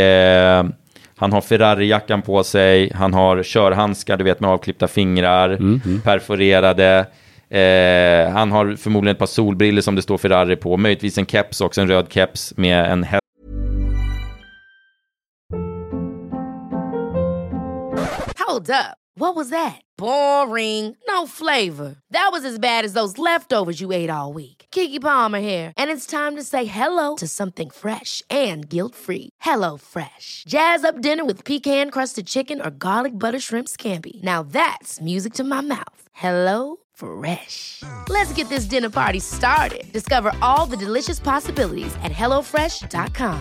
Han har Ferrari-jackan på sig. Han har körhandskar, du vet, med avklippta fingrar. Perforerade. Han har förmodligen ett par solbriller som det står Ferrari på. Möjligtvis en keps också, en röd keps med en häst. Hold up. What was that? Boring. No flavor. That was as bad as those leftovers you ate all week. Keke Palmer here. And it's time to say hello to something fresh and guilt-free. Hello Fresh. Jazz up dinner with pecan-crusted chicken or garlic butter shrimp scampi. Now that's music to my mouth. Hello Fresh. Let's get this dinner party started. Discover all the delicious possibilities at hellofresh.com.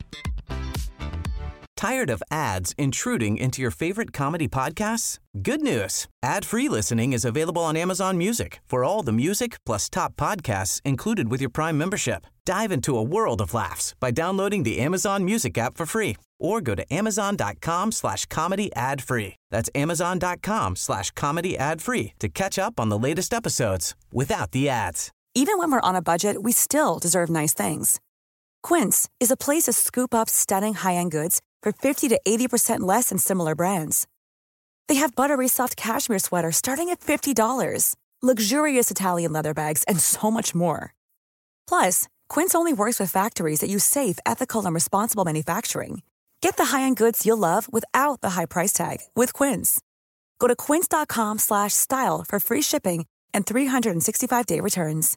Tired of ads intruding into your favorite comedy podcasts? Good news. Ad-free listening is available on Amazon Music for all the music plus top podcasts included with your Prime membership. Dive into a world of laughs by downloading the Amazon Music app for free or go to amazon.com/comedy ad-free. That's amazon.com/comedy ad-free to catch up on the latest episodes without the ads. Even when we're on a budget, we still deserve nice things. Quince is a place to scoop up stunning high-end goods for 50 to 80% less than similar brands. They have buttery soft cashmere sweaters starting at $50, luxurious Italian leather bags, and so much more. Plus, Quince only works with factories that use safe, ethical, and responsible manufacturing. Get the high-end goods you'll love without the high price tag with Quince. Go to quince.com/style for free shipping and 365-day returns.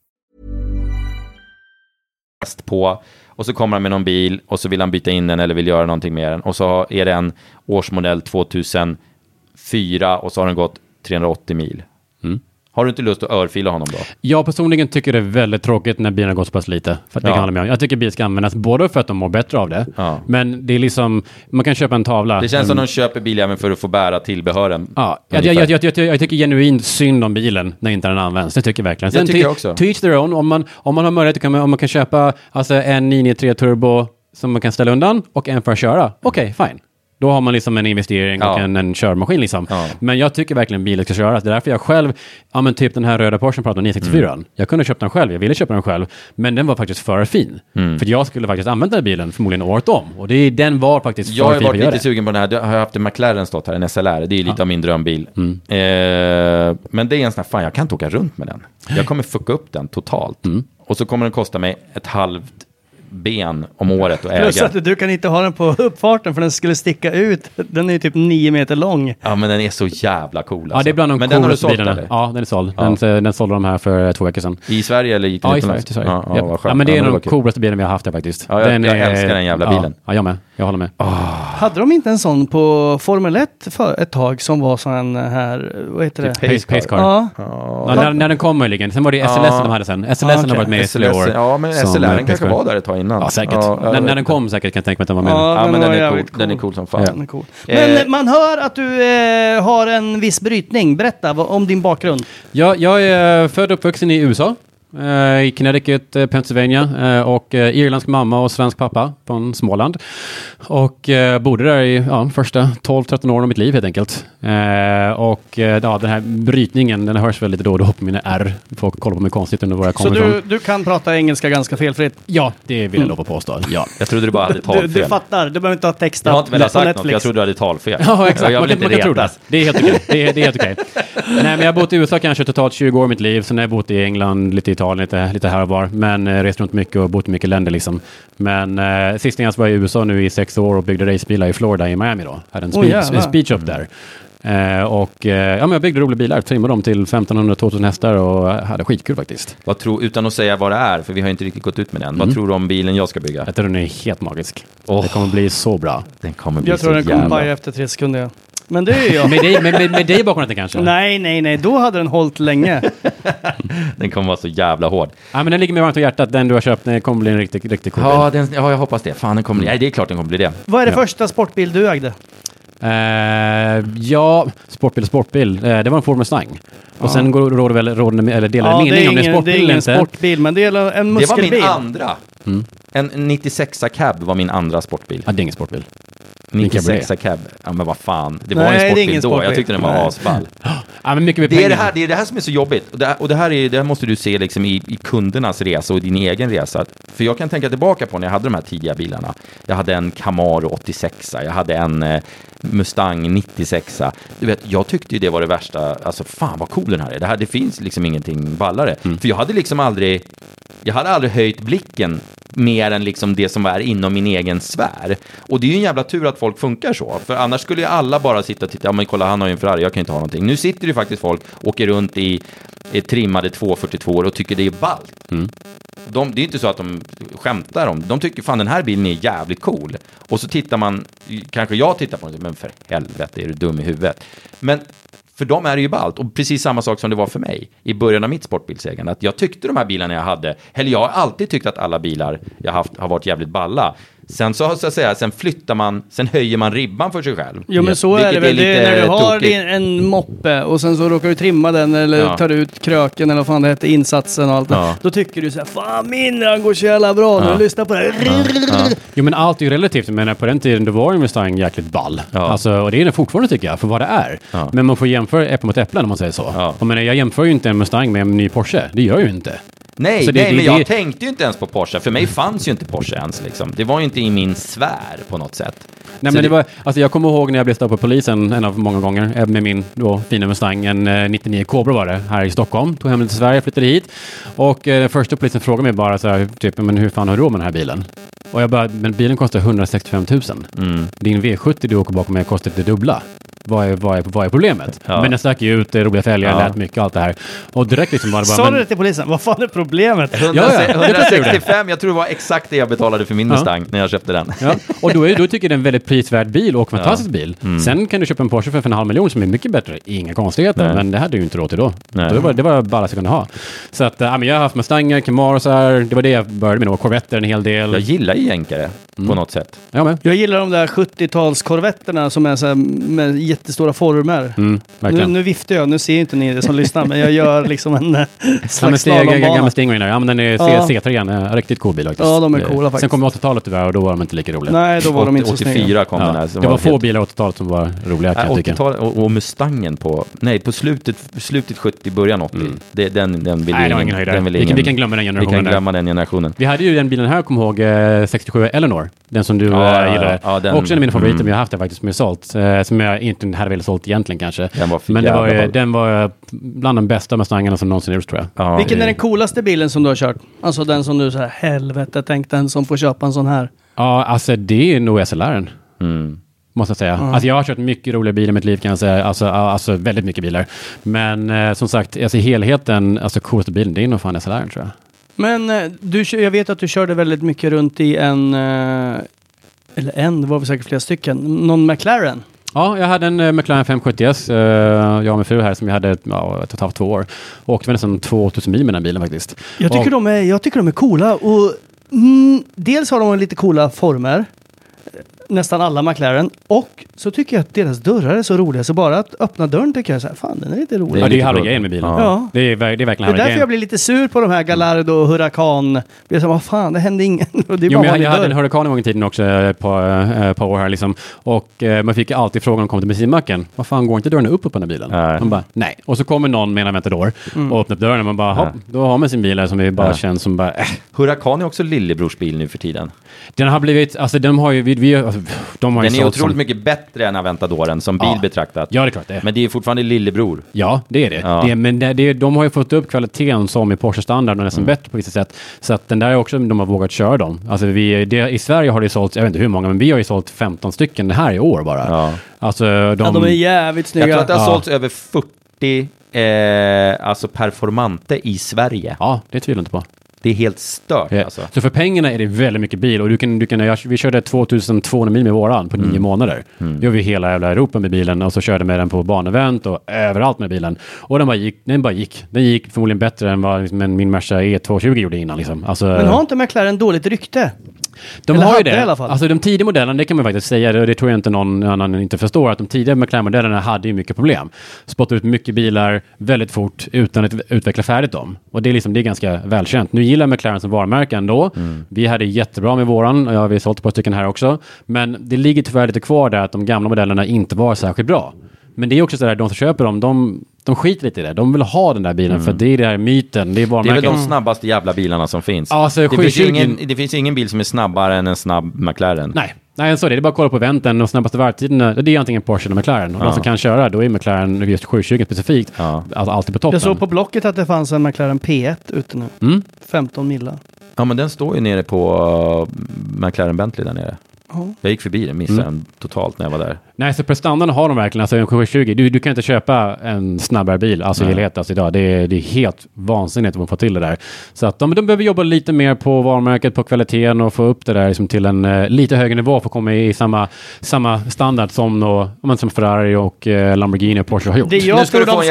På, och så kommer han med någon bil och så vill han byta in den eller vill göra någonting med den och så är det en årsmodell 2004 och så har den gått 380 mil. Har du inte lust att örfila honom då? Jag personligen tycker det är väldigt tråkigt när bilarna går så pass lite. För att det kan hålla med om. Jag tycker bil ska användas både för att de mår bättre av det. Ja. Men det är liksom, man kan köpa en tavla. Det känns som de köper bil även för att få bära tillbehören. Ja, jag tycker genuint synd om bilen när inte den används. Det tycker jag verkligen. Sen jag tycker också. To each their own. Om man har möjlighet, om man kan köpa alltså en 993 turbo som man kan ställa undan och en för att köra. Okej, fine. Då har man liksom en investering och en körmaskin liksom. Ja. Men jag tycker verkligen bilen ska köras. Det är därför jag själv, typ den här röda Porsche pratar om 964. Jag kunde köpa den själv, jag ville köpa den själv. Men den var faktiskt för fin. För jag skulle faktiskt använda den bilen förmodligen året om. Och den var faktiskt för fin. Jag har varit lite sugen på den här. Jag har haft en McLaren stått här, en SLR. Det är lite av min drömbil. Men det är en sån här, fan jag kan inte åka runt med den. Jag kommer fucka upp den totalt. Och så kommer den kosta mig ett halvt ben om året att äga. Plus att du kan inte ha den på uppfarten för den skulle sticka ut. Den är ju typ 9 meter lång. Ja, men den är så jävla cool. Alltså. Ja, det är bland de men den har du sålt, bilarna. eller? Ja, den är såld. Den sålde de här för 2 veckor sedan. I Sverige eller gick den utomlands? Ja, i Sverige. Ja, men det är de coolaste bilen vi har haft där faktiskt. Ja, jag älskar den jävla bilen. Ja, jag med. Jag håller med. Hade de inte en sån på Formel 1 för ett tag som var sån här, vad heter det? Pace car. Ja. När den kom möjligen. Sen var det SLS de hade sen. SLS har varit med i flera år. Ja, men SLR kanske var där ett tag innan. Ja, säkert. När den kom säkert kan jag tänka mig att den var med. Ja, men den är cool som fan. Den är cool. Men man hör att du har en viss brytning. Berätta om din bakgrund. Ja, jag är född och uppvuxen i USA. I Connecticut, Pennsylvania och irländsk mamma och svensk pappa från Småland och bodde där i första 12-13 år av mitt liv helt enkelt den här brytningen den hörs väl lite då och då på mina R. Folk kollar på mig konstigt under var jag kommer ifrån. Så du kan prata engelska ganska felfritt? Ja, det vill jag lova påstå. Ja. Jag trodde du bara hade talfel. Du fattar, du behöver inte ha textat. Jag har inte velat sagt något, jag trodde du hade talfel. Ja, exakt. Jag vill inte retas. Det är helt okej. Det är helt okej. Nej, men jag har bott i USA kanske totalt 20 år i mitt liv. Sen har jag bott i England, lite i Italien, lite här och var. Men rest runt mycket och bott i mycket länder liksom. Men sist jag var i USA nu i 6 år och byggde racebilar i Florida i Miami då. Hade en speedshop där. Men jag byggde roliga bilar, trimmade dem till 1500-2000 hästar och hade skitkul faktiskt. Utan att säga vad det är, för vi har inte riktigt gått ut med den. Vad tror du om bilen jag ska bygga? Jag tror den är helt magisk. Det kommer bli så bra. Den kommer bli jag tror den kommer paja efter 3 sekunder. Ja. Men det är jag. med dig bakom den kanske? Nej. Då hade den hållit länge. Den kommer vara så jävla hård. Ja, men den ligger mig varmt i hjärtat. Den du har köpt, den kommer bli en riktigt cool bil. Ja, jag hoppas det. Fan, den kommer bli. Nej, det är klart den kommer bli det. Vad är det första sportbil du ägde? Sportbil. Det var en Ford Mustang. Och sen råder mening om det är sportbil. Det är ingen sportbil, men det är en muskelbil. Det var min andra. En 96a cab var min andra sportbil. Ja, det är ingen sportbil. 96a cab. Ja, men vad fan. Det var en sportbil då. Jag tyckte den var asball. Ja, men mycket det är det här som är så jobbigt. Och det här måste du se liksom i kundernas resa och din egen resa. För jag kan tänka tillbaka på när jag hade de här tidiga bilarna. Jag hade en Camaro 86a. Jag hade en Mustang 96a. Du vet, jag tyckte ju det var det värsta. Alltså fan vad cool den här är. Det finns liksom ingenting ballare. För jag hade liksom aldrig höjt blicken mer än liksom det som är inom min egen sfär. Och det är ju en jävla tur att folk funkar så. För annars skulle ju alla bara sitta och titta. Ja, men kolla, han har ju en Ferrari, jag kan inte ha någonting. Nu sitter ju faktiskt folk och åker runt i trimmade 242 och tycker det är ballt. Det är inte så att de skämtar om. De tycker fan den här bilen är jävligt cool. Och så tittar man, kanske jag tittar på den, men för helvete är du dum i huvudet. Men för dem är det ju ballt. Och precis samma sak som det var för mig i början av mitt sportbilsägande. Att jag tyckte de här bilarna jag hade, eller jag har alltid tyckt att alla bilar jag haft har varit jävligt balla. Sen sen flyttar man, sen höjer man ribban för sig själv. Jo, men så är det väl. Det är när du har en moppe och sen så råkar du trimma den eller tar ut kröken eller vad fan det heter, insatsen och allt det. Då tycker du så här, fan han går så jävla bra nu, lyssna på det. Jo, men allt är ju relativt. Men på den tiden det var en Mustang jäkligt ball. Alltså, och det är det fortfarande tycker jag, för vad det är. Men man får jämföra äpplen mot äpplen om man säger så. Och men jag jämför ju inte en Mustang med en ny Porsche. Det gör jag ju inte. Nej, men jag tänkte ju inte ens på Porsche. För mig fanns ju inte Porsche ens liksom. Det var ju inte i min sfär på något sätt. Nej, men det var, alltså jag kommer ihåg när jag blev stoppad på polisen en av många gånger med min då fina Mustang, en 99 Cobra var det, här i Stockholm. Tog hem den till Sverige, flyttade hit. Och första polisen frågade mig bara så här, typ, men hur fan har du råd med den här bilen? Och jag bara, men bilen kostar 165 000. Din V70 du åker bakom mig kostar det dubbla. vad är problemet? Ja. Men den stack ju ut roliga fälgar, lät mycket allt det här. Och direkt liksom bara... Sa du det till polisen? Vad fan är problemet? 165, jag tror det var exakt det jag betalade för min Mustang när jag köpte den. Ja. Och då tycker jag det är en väldigt prisvärd bil och fantastisk bil. Sen kan du köpa en Porsche för 5,5 miljoner som är mycket bättre. Inga konstigheter, men det hade du ju inte råd till då. Det var bara jag kunde ha. Så att, men jag har haft Mustanger, Camaro så här. Det var det jag började med då. Corvetter en hel del. Jag gillar ju jänkare på något sätt. Jag gillar de där 70-tals-korvetterna som är så här med jättestora former. Nu viftar jag, nu ser inte ni det som lyssnar, men jag gör liksom en slags slalombana. Gamla Stingray där. Ja, men den är C3, en riktigt cool bil faktiskt. Ja, de är coola faktiskt. Sen kom 80-talet tyvärr och då var de inte lika roliga. Nej, då var de inte så snygga. 84 kom den här. Det var få bilar 80-talet som var roliga, kan jag tycka. Och Mustangen på slutet 70, början 80. Den vill vi kan glömma den generationen. Vi kan glömma den generationen. Vi hade ju den bilen här, kom ihåg, 67 Eleanor. Den som du gillade. Ja, också en av mina favoriter, men jag har haft det faktiskt som jag sålt. Som jag inte hade velat sålt egentligen kanske. Den var bland de bästa Mustangerna som någonsin gjorts, tror jag. Ja. Vilken är den coolaste bilen som du har kört? Alltså den som du så här, helvete, tänk den som får köpa en sån här. Ja, alltså det är nog SLR:en. Måste jag säga. Alltså jag har kört mycket roliga bilar i mitt liv, kan jag säga. Alltså väldigt mycket bilar. Men som sagt, alltså helheten, alltså coolaste bilen, det är nog fan SLR:en, tror jag. Men jag vet att du körde väldigt mycket runt i det var väl säkert flera stycken. Någon McLaren? Ja, jag hade en McLaren 570S. Jag och min fru här som jag hade ett 2 år. Och åkte väl nästan 2000 mil med den bilen faktiskt. Jag tycker de är coola. Och dels har de lite coola former. Nästan alla McLaren. Och så tycker jag att deras dörrar är så roliga. Så bara att öppna dörren tycker jag så här, fan den är lite rolig. Det är halva grejen med bilen. Ja. Det är verkligen halva grejen. Det är därför jag blir lite sur på de här Gallardo och Huracan. Jag sa, vad fan, det hände ingen. Det är jag hade en Huracan en gång i tiden också på år här liksom. Och man fick alltid frågan om kom till bensinmacken. Vad fan, går inte dörren upp på den här bilen? Man bara, nej. Och så kommer någon med en Aventador och öppnar upp dörren och man bara, hopp, då har man sin bil här som vi bara känns som bara, Huracan är också lillebrors bil nu för tiden. Den har blivit, alltså den har ju, den är otroligt mycket bättre än Aventadoren som bil betraktat. Ja, det är klart det. Men det är fortfarande lillebror. Ja, det är det. Ja. Men de har ju fått upp kvaliteten som i Porsche-standard och nästan bättre på vissa sätt. Så att den där är också, de har vågat köra dem. Alltså i Sverige har det sålt, jag vet inte hur många, men vi har ju sålt 15 stycken det här i år bara. Ja. Alltså, de är jävligt snygga. Jag tror att det har sålts över 40 alltså performante i Sverige. Ja, det tvivlar inte på. Det är helt stört alltså. Så för pengarna är det väldigt mycket bil och vi körde 2200 mil med våran på 9 månader. Gör vi hela jävla Europa med bilen och så körde med den på banevent och överallt med bilen. Och den gick. Den gick förmodligen bättre än vad min Merca E220 gjorde innan liksom. Alltså, men har inte McLaren dåligt rykte? De har ju det. I alla fall. Alltså de tidiga modellerna, det kan man faktiskt säga, och det tror jag inte någon annan inte förstår, att de tidiga McLaren-modellerna hade ju mycket problem. Spottade ut mycket bilar väldigt fort utan att utveckla färdigt dem. Och det är ganska välkänt. Nu gillar McLaren som varumärke ändå. Vi hade jättebra med våran, och vi har sålt ett par stycken här också. Men det ligger tyvärr lite kvar där att de gamla modellerna inte var särskilt bra. Men det är också så där, de som köper dem, de skiter lite i det. De vill ha den där bilen för det är det här myten. Det är väl de snabbaste jävla bilarna som finns. Alltså, det finns ingen bil som är snabbare än en snabb McLaren. Nej, så det är bara att kolla på eventen och snabbaste varvtiderna. Det är antingen Porsche eller McLaren. Och de som kan köra, då är McLaren just 720 specifikt. Alltså alltid på toppen. Jag såg på Blocket att det fanns en McLaren P1 ute nu. 15 millar. Ja, men den står ju nere på McLaren Bentley där nere. Jag gick förbi den, missade den totalt när jag var där. Nej, så prestandarna har de verkligen. Alltså en 720, du kan inte köpa en snabbare bil, alltså i helhet alltså idag. Det är helt vansinnigt att man får till det där. Så att de behöver jobba lite mer på varumärket, på kvaliteten och få upp det där liksom till en lite högre nivå för att komma i samma standard som Ferrari och Lamborghini och Porsche har gjort. Det jag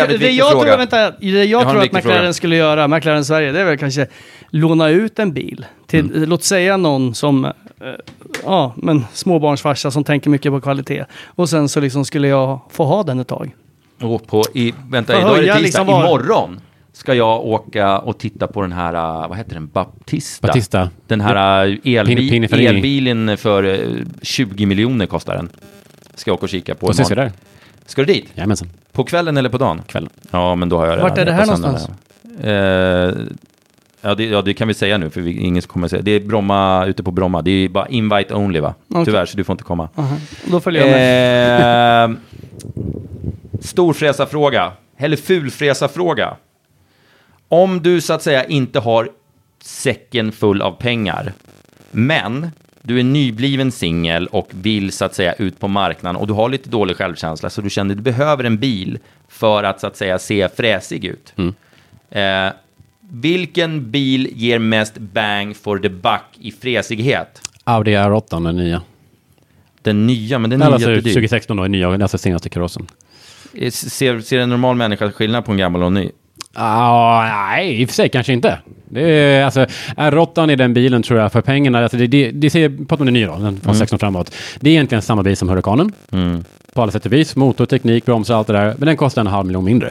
tror att McLaren skulle göra, McLaren Sverige, det är väl kanske låna ut en bil till, låt säga någon som men småbarnsfarsa som tänker mycket på kvalitet. Och sen så liksom skulle jag få ha den ett tag. Vänta, idag är det tisdag. Imorgon ska jag åka och titta på den här, vad heter den? Baptista. Den här elbilen för 20 miljoner kostar den. Ska jag åka och kika på. Då ses vi där. Ska du dit? Jajamensan. På kvällen eller på dagen? Kvällen. Ja, men då har jag Vart är det här någonstans? Det kan vi säga nu, för ingen kommer att säga. Det är Bromma, ute på Bromma. Det är bara invite only, va? Okay. Tyvärr, så du får inte komma. Då följer jag med. Storfräsarfråga. Eller fulfräsarfråga. Om du så att säga inte har säcken full av pengar, men du är nybliven singel och vill så att säga ut på marknaden och du har lite dålig självkänsla så du känner att du behöver en bil för att så att säga se fräsig ut. Vilken bil ger mest bang for the buck i fräsighet? Audi R8, den nya. Den nya, men den är alltså jättedyr. 2016 då är nya, alltså senaste karossen. Ser en normal människa skillnad på en gammal och en ny? Nej, i och för sig kanske inte. Det är, alltså, R8 är den bilen tror jag för pengarna. Alltså det ser på den nya då, den från 16 framåt. Det är egentligen samma bil som Huracanen. På alla sätt och vis. Motor, teknik, bromsar, allt det där. Men den kostar 500 000 mindre.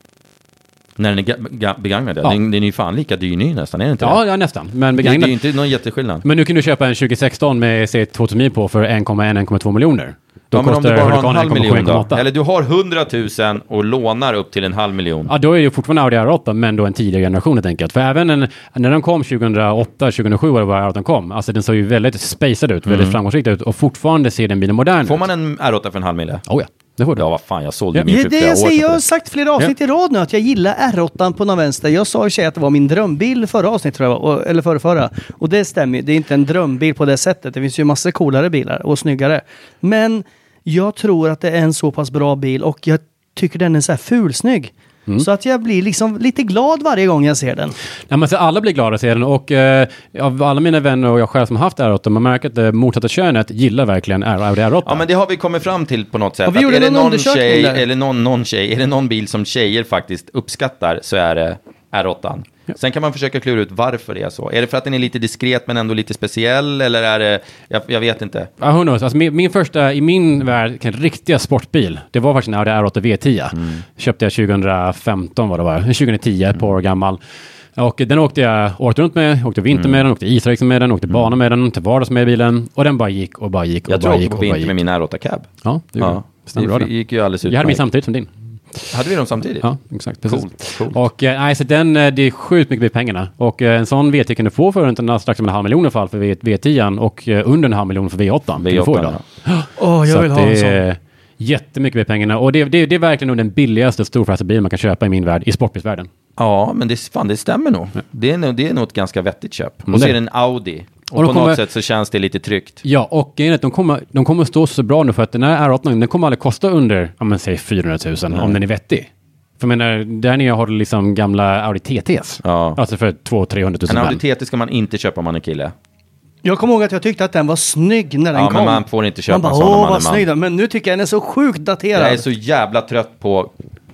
När den är begagnad? Ja. Den är ju fan lika dyr ny nästan, är det inte det? Ja, nästan. Men Det begagnad. är ju inte någon jätteskillnad. Men nu kan du köpa en 2016 med 2000 mil på för 1,1-1,2 miljoner. Då Ja, men om du kostar bara har en halv miljon då? 1,7-1,8. Eller du har 100 000 och lånar upp till 500 000. Ja, då är det fortfarande Audi R8, men då en tidigare generation helt enkelt. För även när den kom 2008-2007 var R8 kom, alltså den såg ju väldigt spacad ut, väldigt framgångsrikt ut och fortfarande ser den bilen modern ut. Får man en R8 för 500 000? Oh ja, det får du. Ja, vad fan, jag sålde Ja, min för Det flera år jag sedan. säger, jag på har det. sagt flera avsnitt i rad nu att jag gillar R8 på någon vänster. Jag sa i sig att det var min drömbil förra avsnitt tror jag, eller förra. Och det stämmer ju. Det är inte en drömbil på det sättet. Det finns ju massor coolare bilar och snyggare. Men jag tror att det är en så pass bra bil och jag tycker den är så här fulsnygg. Så att jag blir liksom lite glad varje gång jag ser den. Ja, men så alla blir glada att se den och av alla mina vänner och jag själv som har haft R8, man märker att det motsatta könet gillar verkligen Audi R8. Ja, men det har vi kommit fram till på något sätt. Och vi gjorde är det någon någon undersökning tjej, där. eller någon tjej, är det någon bil som tjejer faktiskt uppskattar så är det R8. Sen kan man försöka klura ut varför det är så. Är det för att den är lite diskret men ändå lite speciell? Eller är det... Jag vet inte. Ja, who knows. Alltså, min första, i min värld, en riktiga sportbil, det var faktiskt en Audi R8 V10. Köpte jag 2015 vad det var. 2010, ett par år gammal. Och den åkte jag året runt med, åkte vinter med den, åkte israce med den, åkte bana med den, till vardags med bilen. Och den bara gick och bara gick och Jag bara tror gick på och bara vinter gick. med min R8 Cab. Ja, det gjorde det. Stämmer bra Det det. gick ju alldeles utmärkt. Jag hade min samtidigt som din. Hade vi dem samtidigt? Ja, exakt. Precis. Coolt. Och nej, så den, det är sjukt mycket med pengarna. Och en sån V10 kan du få för inte strax om 500 000 i alla fall för V10 och under 500 000 för V8. Kan du få idag. Åh, jag vill ha en sån. Jättemycket med pengarna. Och det är verkligen nog den billigaste storfräsarbilen man kan köpa i min värld, i sportbilsvärlden. Ja, men det stämmer nog. Det är nog ett ganska vettigt köp. Och så är det en Audi. Och på något sätt så känns det lite tryggt. Ja, och grejen är att de kommer stå så bra nu för att den här R8 den kommer aldrig kosta under, säg 400 000 om den är vettig. För jag menar, där nere har du liksom gamla Audi TTs. Ja. Alltså för 200-300 000. En Audi TT ska man inte köpa om man är kille. Jag kommer ihåg att jag tyckte att den var snygg när den kom. Ja, men man får inte köpa man bara, en sån om man är vad man. snygg den. Men nu tycker jag den är så sjukt daterad. Jag är så jävla trött på...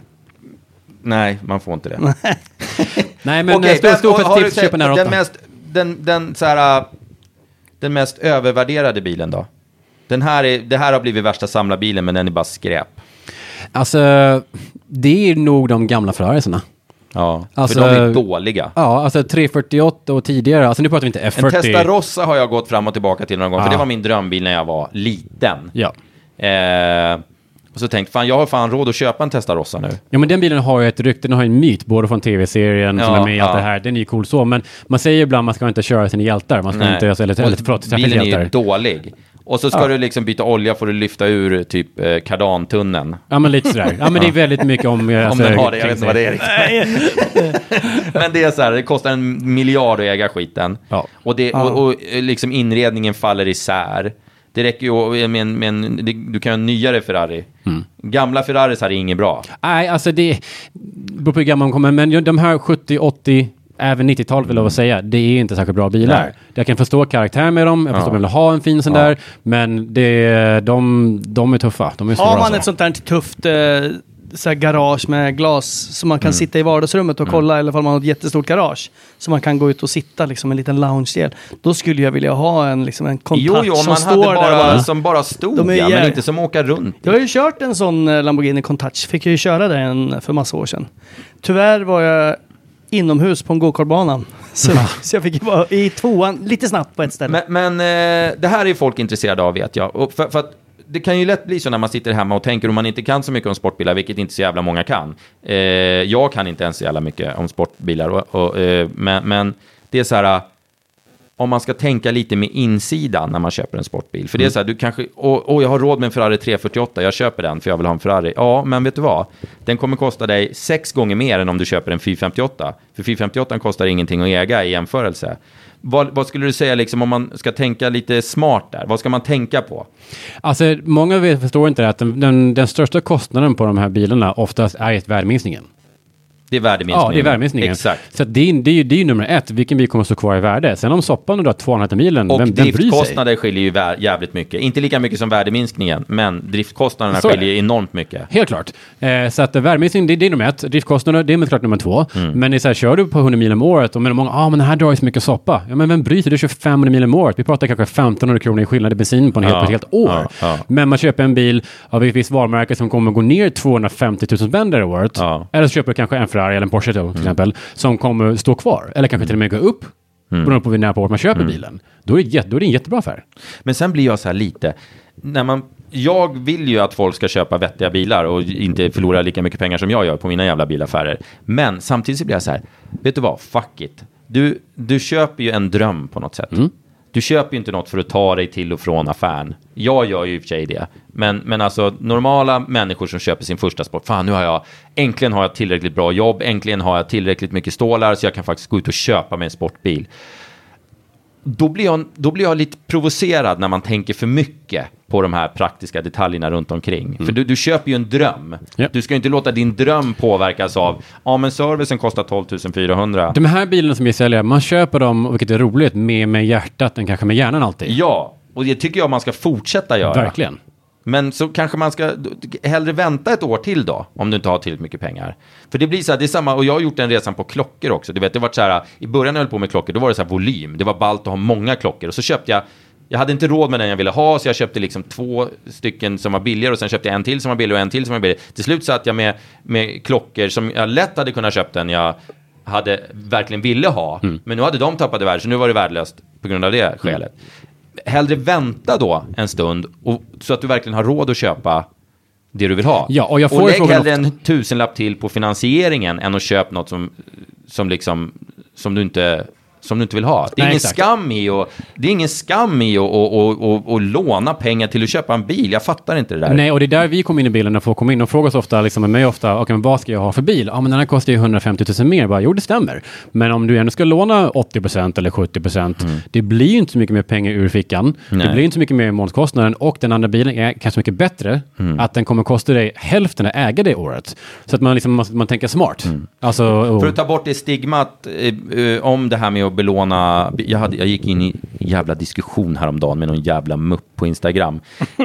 Nej, man får inte det. Nej, men Okej, storfräsartips, köp en R8. Den mest övervärderade bilen då? Det här har blivit värsta samlarbilen, men den är bara skräp. Alltså, det är nog de gamla Ferrarisarna. Ja, alltså, för de är dåliga. Ja, alltså 348 och tidigare. Alltså nu pratar vi inte F40. En Testarossa har jag gått fram och tillbaka till någon gång. För det var min drömbil när jag var liten. Ja. Och så tänkte jag har råd att köpa en Testarossa nu. Ja, men den bilen har ju ett rykte, den har en myt både från tv-serien som är med i allt det här. Den är ju cool så, men man säger ibland man ska inte köra sina hjältar. Man ska inte, bilen är ju dålig. Och så ska du liksom byta olja för att lyfta ur typ kardantunneln. Ja, men lite sådär. Ja, men det är väldigt mycket om... Om den har det, jag vet inte vad det är riktigt. Men det är så här, det kostar 1 miljard att äga skiten. Ja. Och liksom inredningen faller isär. Det räcker ju med du kan ha en nyare Ferrari. Gamla Ferraris här är inget bra. Nej, alltså det beror på hur gammal man kommer. Men de här 70, 80... Även 90-talet vill jag säga, det är inte särskilt bra bilar. Nej. Jag kan förstå karaktär med dem, jag förstår att man vill ha en fin sån där, men de är tuffa. De är svåra. Har man ett sånt där tufft så här garage med glas som man kan sitta i vardagsrummet och kolla, eller om man har ett jättestort garage så man kan gå ut och sitta liksom en liten lounge-del, då skulle jag vilja ha en kontakt som man står hade bara, där. som bara stod men inte som åka runt. Jag har ju kört en sån Lamborghini Countach, fick jag ju köra den för massa år sedan. Tyvärr var jag inomhus på en go-kartbana. Så jag fick vara i tvåan lite snabbt på ett ställe. Men det här är folk intresserade av, vet jag. Och för att det kan ju lätt bli så när man sitter hemma och tänker om man inte kan så mycket om sportbilar, vilket inte så jävla många kan. Jag kan inte ens så jävla mycket om sportbilar. Men det är så här... Om man ska tänka lite med insidan när man köper en sportbil. För det är så här, du kanske... jag har råd med en Ferrari 348. Jag köper den för jag vill ha en Ferrari. Ja, men vet du vad? Den kommer kosta dig 6 gånger mer än om du köper en 458. För 458 kostar ingenting att äga i jämförelse. Vad skulle du säga liksom, om man ska tänka lite smart där? Vad ska man tänka på? Alltså, många förstår inte att den största kostnaden på de här bilarna oftast är värdeminskningen. Det är värdeminskningen. Ja, det är värdeminskningen. Exakt. Så det är ju nummer ett. Vilken bil kommer att stå kvar i värde? Sen om soppan då 2,5 milen, och vem bryr sig? driftkostnader skiljer ju jävligt mycket. Inte lika mycket som värdeminskningen, men driftkostnaderna skiljer enormt mycket. Helt klart. Så att värdeminskningen, det är nummer ett. Driftkostnader, det är klart nummer 2. Men det är så här, kör du på 100 mil om året och många, men det här drar ju så mycket soppa. Ja, men vem bryr sig? Du kör 500 mil om året. Vi pratar kanske 1500 kronor i skillnad i bensin på ett helt år. Men man köper en bil av ett visst varumärke som kommer gå ner 250 000 spänn det året. Eller så köper du kanske en Ferrari eller en Porsche till exempel, som kommer stå kvar. Eller kanske till och med gå upp beroende på när på året man köper bilen. Då är det en jättebra affär. Men sen blir jag så här lite... Jag vill ju att folk ska köpa vettiga bilar och inte förlora lika mycket pengar som jag gör på mina jävla bilaffärer. Men samtidigt så blir jag så här, vet du vad? Fuck it. Du köper ju en dröm på något sätt. Du köper ju inte något för att ta dig till och från affären. Jag gör ju i och för sig det. Men alltså normala människor som köper sin första sport. Fan, äntligen har jag tillräckligt bra jobb. Äntligen har jag tillräckligt mycket stålar så jag kan faktiskt gå ut och köpa mig en sportbil. Då blir jag lite provocerad när man tänker för mycket på de här praktiska detaljerna runt omkring. För du köper ju en dröm. Yep. Du ska ju inte låta din dröm påverkas av men servicen kostar 12 400. De här bilarna som vi säljer, man köper dem, vilket är roligt, med hjärtat än kanske med hjärnan alltid. Ja, och det tycker jag man ska fortsätta göra. Verkligen. Men så kanske man ska hellre vänta ett år till då, om du inte har tillräckligt mycket pengar. För det blir så här, det är samma, och jag har gjort den resan på klockor också. Du vet, det var så här, i början när jag höll på med klockor, då var det så här volym. Det var ballt att ha många klockor. Och så köpte jag hade inte råd med den jag ville ha, så jag köpte liksom 2 stycken som var billigare och sen köpte jag en till som var billigare och en till som var billigare. Till slut satt jag med klockor som jag lätt hade kunnat köpt den jag hade verkligen ville ha. Men nu hade de tappat i värde, så nu var det värdelöst på grund av det skälet. Hellre vänta då en stund så att du verkligen har råd att köpa det du vill ha. Ja, och lägg hellre en 1000-lapp till på finansieringen än att köpa något som du inte vill ha. Det är ingen skam i att låna pengar till att köpa en bil. Jag fattar inte det där. Nej, och det är där vi kommer in i bilen när folk kommer in och frågar så ofta, liksom med mig ofta, men vad ska jag ha för bil? Ja, men den här kostar ju 150 000 mer. Bara, jo, det stämmer. Men om du ändå ska låna 80% eller 70%, det blir ju inte så mycket mer pengar ur fickan. Nej. Det blir inte så mycket mer i månadskostnaden, och den andra bilen är kanske mycket bättre. Att den kommer kosta dig hälften att äga det året. Så att man tänker smart. Alltså, för att ta bort det stigmat om det här med att belåna. Jag gick in i jävla diskussion häromdagen med någon jävla mupp på Instagram.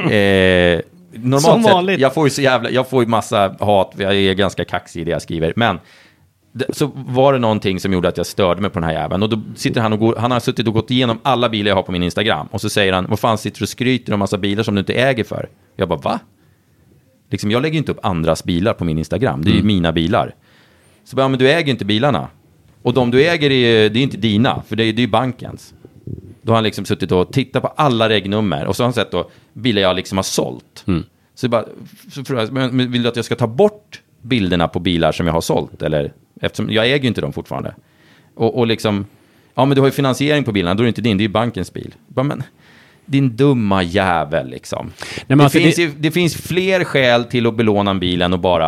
Normalt sett, jag får ju massa hat, jag är ganska kaxig i det jag skriver, men så var det någonting som gjorde att jag störde mig på den här jäveln, och då sitter han har suttit och gått igenom alla bilar jag har på min Instagram, och så säger han, vad fan sitter du och skryter om massa bilar som du inte äger för? Jag bara, va? Liksom, jag lägger inte upp andras bilar på min Instagram, det är ju mina bilar. Så bara, men du äger inte bilarna. Och de du äger det är inte dina, för det är ju bankens. Då har han liksom suttit och tittat på alla regnummer, och så har han sett då bilar jag liksom har sålt. Så frågar jag, men vill du att jag ska ta bort bilderna på bilar som jag har sålt? Eller, eftersom jag äger ju inte dem fortfarande. Och liksom, ja, men du har ju finansiering på bilarna, då är det inte din, det är ju bankens bil. Bara, men din dumma jävel liksom. Nej, men det finns fler skäl till att belåna en bil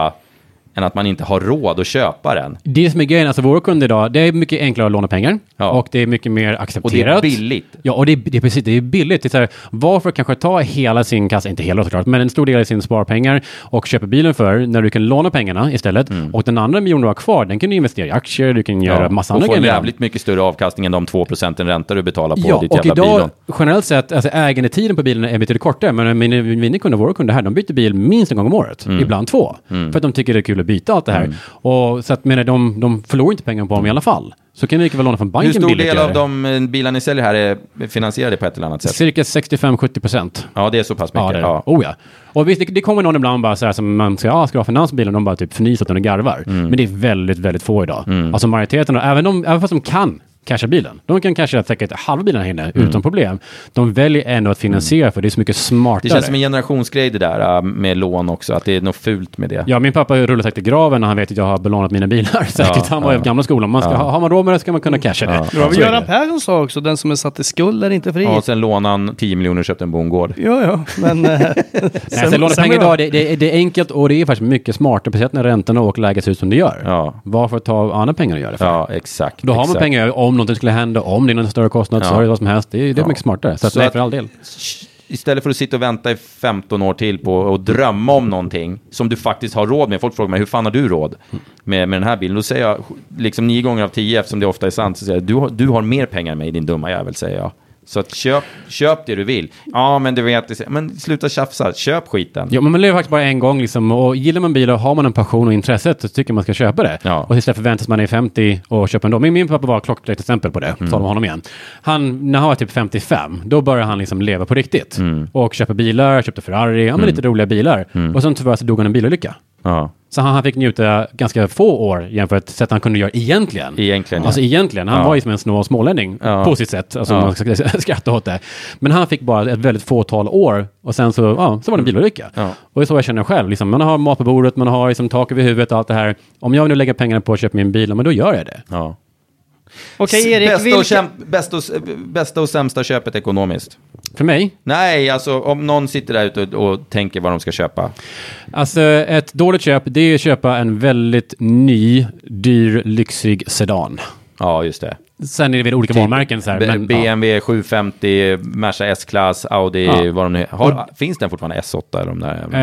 än att man inte har råd att köpa den. Det som är grejen, alltså våra kunder idag, det är mycket enklare att låna pengar. Ja. Och det är mycket mer accepterat. Och det är billigt. Ja, och det är precis, det är billigt. Det är så här, varför kanske ta hela sin kassa, inte hela såklart, men en stor del av sin sparpengar och köpa bilen för, när du kan låna pengarna istället. Och den andra miljonen du har kvar, den kan du investera i aktier, du kan göra massa andra grejer. Och få jävligt mycket större avkastning än de 2% ränta du betalar på ditt jävla bil. Ja, och idag, generellt sett, alltså ägandetiden på bilen är betydligt kortare, men mina kunder, våra kunder här, de byter bil minst en gång om året. Ibland 2. För att de tycker det är kul att byta allt det här. Och så att de förlorar inte pengar på dem i alla fall. Så kan ni lika väl låna från banken. Hur stor del av de bilar ni säljer här är finansierade på ett eller annat sätt? Cirka 65-70%. Ja, det är så pass mycket. Ja, det är. Ja. Oh, ja. Och visst, det kommer någon ibland bara så här som man ska ha finansbilen, de bara typ förnyat och garvar. Men det är väldigt, väldigt få idag. Alltså majoriteten, även fast de kan casha bilen. De kan casha säkert halva bilen här inne utan problem. De väljer ändå att finansiera för det är så mycket smartare. Det känns som en generationsgrej det där med lån också, att det är något fult med det. Ja, min pappa rullar säkert i graven när han vet att jag har belånat mina bilar. Säkert han var i gamla skolan. Har man råd med det ska man kunna casha det. Det var väl Göran Persson sa också, den som är satt i skuld är inte fri. Ja, sen lånade han 10 miljoner och köpte en bondgård. Ja, men... sen låna pengar idag, det är enkelt och det är faktiskt mycket smartare, speciellt när räntorna och läget ser ut som det gör. Ja. Varför ta andra pengar och göra det för? Ja, exakt. Då har man pengar om om något skulle hända, om det är någon större kostnad, så är det vad som helst. Det är mycket smartare. Så nej, för all del. Istället för att sitta och vänta i 15 år till på och drömma om någonting som du faktiskt har råd med. Folk frågar mig, hur fan har du råd med den här bilen? Då säger jag, liksom 9 gånger av 10, eftersom det ofta är sant, så säger jag, du har mer pengar än mig, din dumma jävel, säger jag. Så att köp det du vill. Ja, men du vet, men sluta tjafsa, köp skiten. Ja, men man lever faktiskt bara en gång liksom, och gillar man bilar och har man en passion och intresset, så tycker man ska köpa det. Ja. Och istället förväntas man är 50 och köpa ändå. Min pappa var klockrent exempel på det, sa de honom igen. När han var typ 55, då började han liksom leva på riktigt. Och köpa bilar, köpte Ferrari, men lite roliga bilar. Och sen tyvärr så dog han en bilolycka. Ja. Så han fick njuta ganska få år jämfört med sätt han kunde göra egentligen. Alltså egentligen. Han var ju som en smålänning på sitt sätt. Alltså man ska skratta åt det. Men han fick bara ett väldigt fåtal år. Och sen så var det en bilolycka. Ja. Och det är så jag känner själv. Liksom, man har mat på bordet, man har liksom tak över huvudet och allt det här. Om jag nu lägger pengarna på att köpa min bil, men då gör jag det. Ja. Okej, Erik, bästa och sämsta köpet ekonomiskt? För mig? Nej, alltså om någon sitter där ute och tänker vad de ska köpa. Alltså ett dåligt köp, det är att köpa en väldigt ny, dyr, lyxig sedan. Ja, just det. Sen är det väl olika varumärken så här, men BMW 750, Merca S-klass, Audi, vad de nu finns den fortfarande S8 eller de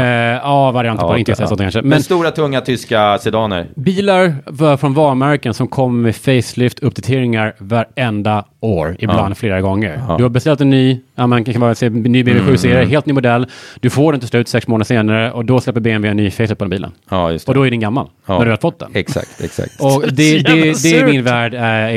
där? Varianter på inte S8 kanske. Men stora tunga tyska sedaner. Bilar från varumärken som kommer med facelift uppdateringar varenda år, ibland flera gånger. Du har beställt en ny, man kan bara se ny BMW 7-serie, helt ny modell. Du får den till slut 6 månader senare och då släpper BMW en ny facelift på den bilen. Ja, just det. Och då är den gammal när du har fått den. Exakt. Och det är min värld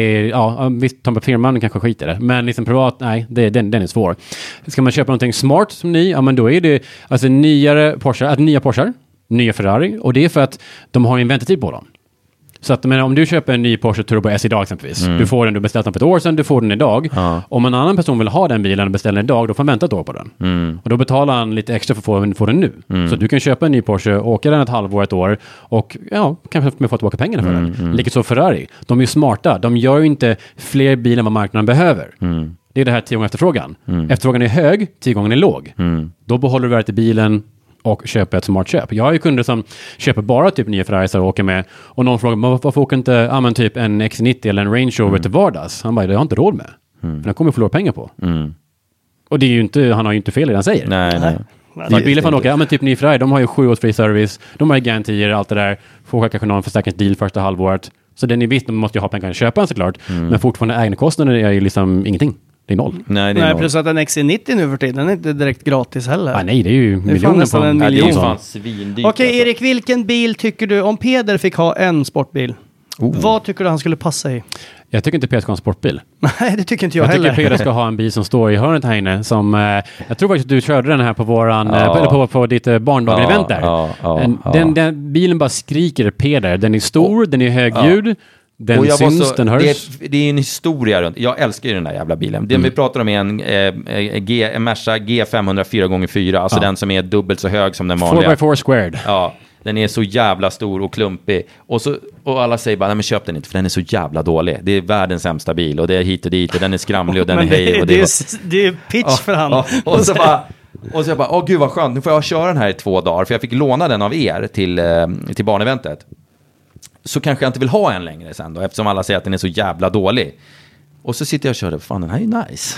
visst, ta på firman kanske skiter det. Men liksom privat, nej, den är svår. Ska man köpa någonting smart som ny, men då är det alltså nya Porsche, nya Ferrari. Och det är för att de har en väntetid på dem. Så att om du köper en ny Porsche Turbo S idag exempelvis, du får den, du beställt den för ett år sedan, du får den idag. Om en annan person vill ha den bilen och beställer den idag, då får han vänta ett år på den. Och då betalar han lite extra för att få den nu. Så du kan köpa en ny Porsche, åka den ett halvår, ett år och kanske få tillbaka pengarna för den. Likaså Ferrari. De är ju smarta. De gör ju inte fler bilar än vad marknaden behöver. Det är det här 10 gånger efterfrågan. Efterfrågan är hög, 10 gånger är låg. Då behåller du värdet i bilen och köpa ett smart köp. Jag har ju kunder som köper bara typ nya Ferraris och åker med. Och någon frågar, varför åker inte typ en X90 eller en Range Rover till vardags? Han bara, det har jag inte råd med. För den kommer förlora pengar på. Och det är ju inte, han har ju inte fel i det han säger. Nej. Bilar får åka, typ ny Ferrari, de har ju 7 års free service. De har ju garantier, allt det där. Får kanske någon försäkringsdeal första halvåret. Så den är visst, de måste ju ha pengar att köpa den såklart. Men fortfarande ägandekostnaden är ju liksom ingenting. Det är 0. Nej, plus att en XC90 nu för tiden, den är inte direkt gratis heller. Nej, det är ju miljoner på en miljon. Det är fan svindyrt. Okej, Erik, vilken bil tycker du, om Peder fick ha en sportbil, vad tycker du han skulle passa i? Jag tycker inte Peder ska ha en sportbil. Nej, det tycker inte jag heller. Jag tycker Peder ska ha en bil som står i hörnet här inne. Som, jag tror faktiskt att du körde den här på våran på ditt barndagen-event där. Den bilen bara skriker Peder. Den är stor, den är högljud. Den syns, den hörs. Det är en historia runt. Jag älskar ju den där jävla bilen. Den vi pratar om är en Merca G500 4x4. Alltså den som är dubbelt så hög som den vanliga. 4x4 squared. Ja, den är så jävla stor och klumpig. Och alla säger bara, nej men köp den inte för den är så jävla dålig. Det är världens sämsta bil och det är hit och dit och den är skramlig och den är hej. Och det är pitch för han. Och så jag bara, gud vad skönt, nu får jag köra den här i 2 dagar. För jag fick låna den av er till barneventet. Så kanske jag inte vill ha en längre sen då, eftersom alla säger att den är så jävla dålig. Och så sitter jag och kör, fan den här är nice.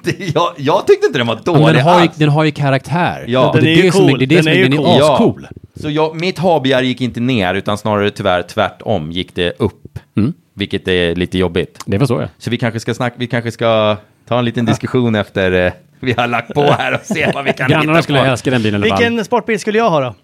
Jag tyckte inte den var dålig. Den har ju karaktär. Ja. Den är ju cool. Den är ascool. Så mitt habegär gick inte ner, utan snarare tyvärr tvärtom gick det upp. Vilket är lite jobbigt. Det förstår jag. Så vi kanske ska ta en liten diskussion efter vi har lagt på här och se vad vi kan hitta på. Grannarna skulle älska den bilen. Vilken sportbil skulle jag ha då?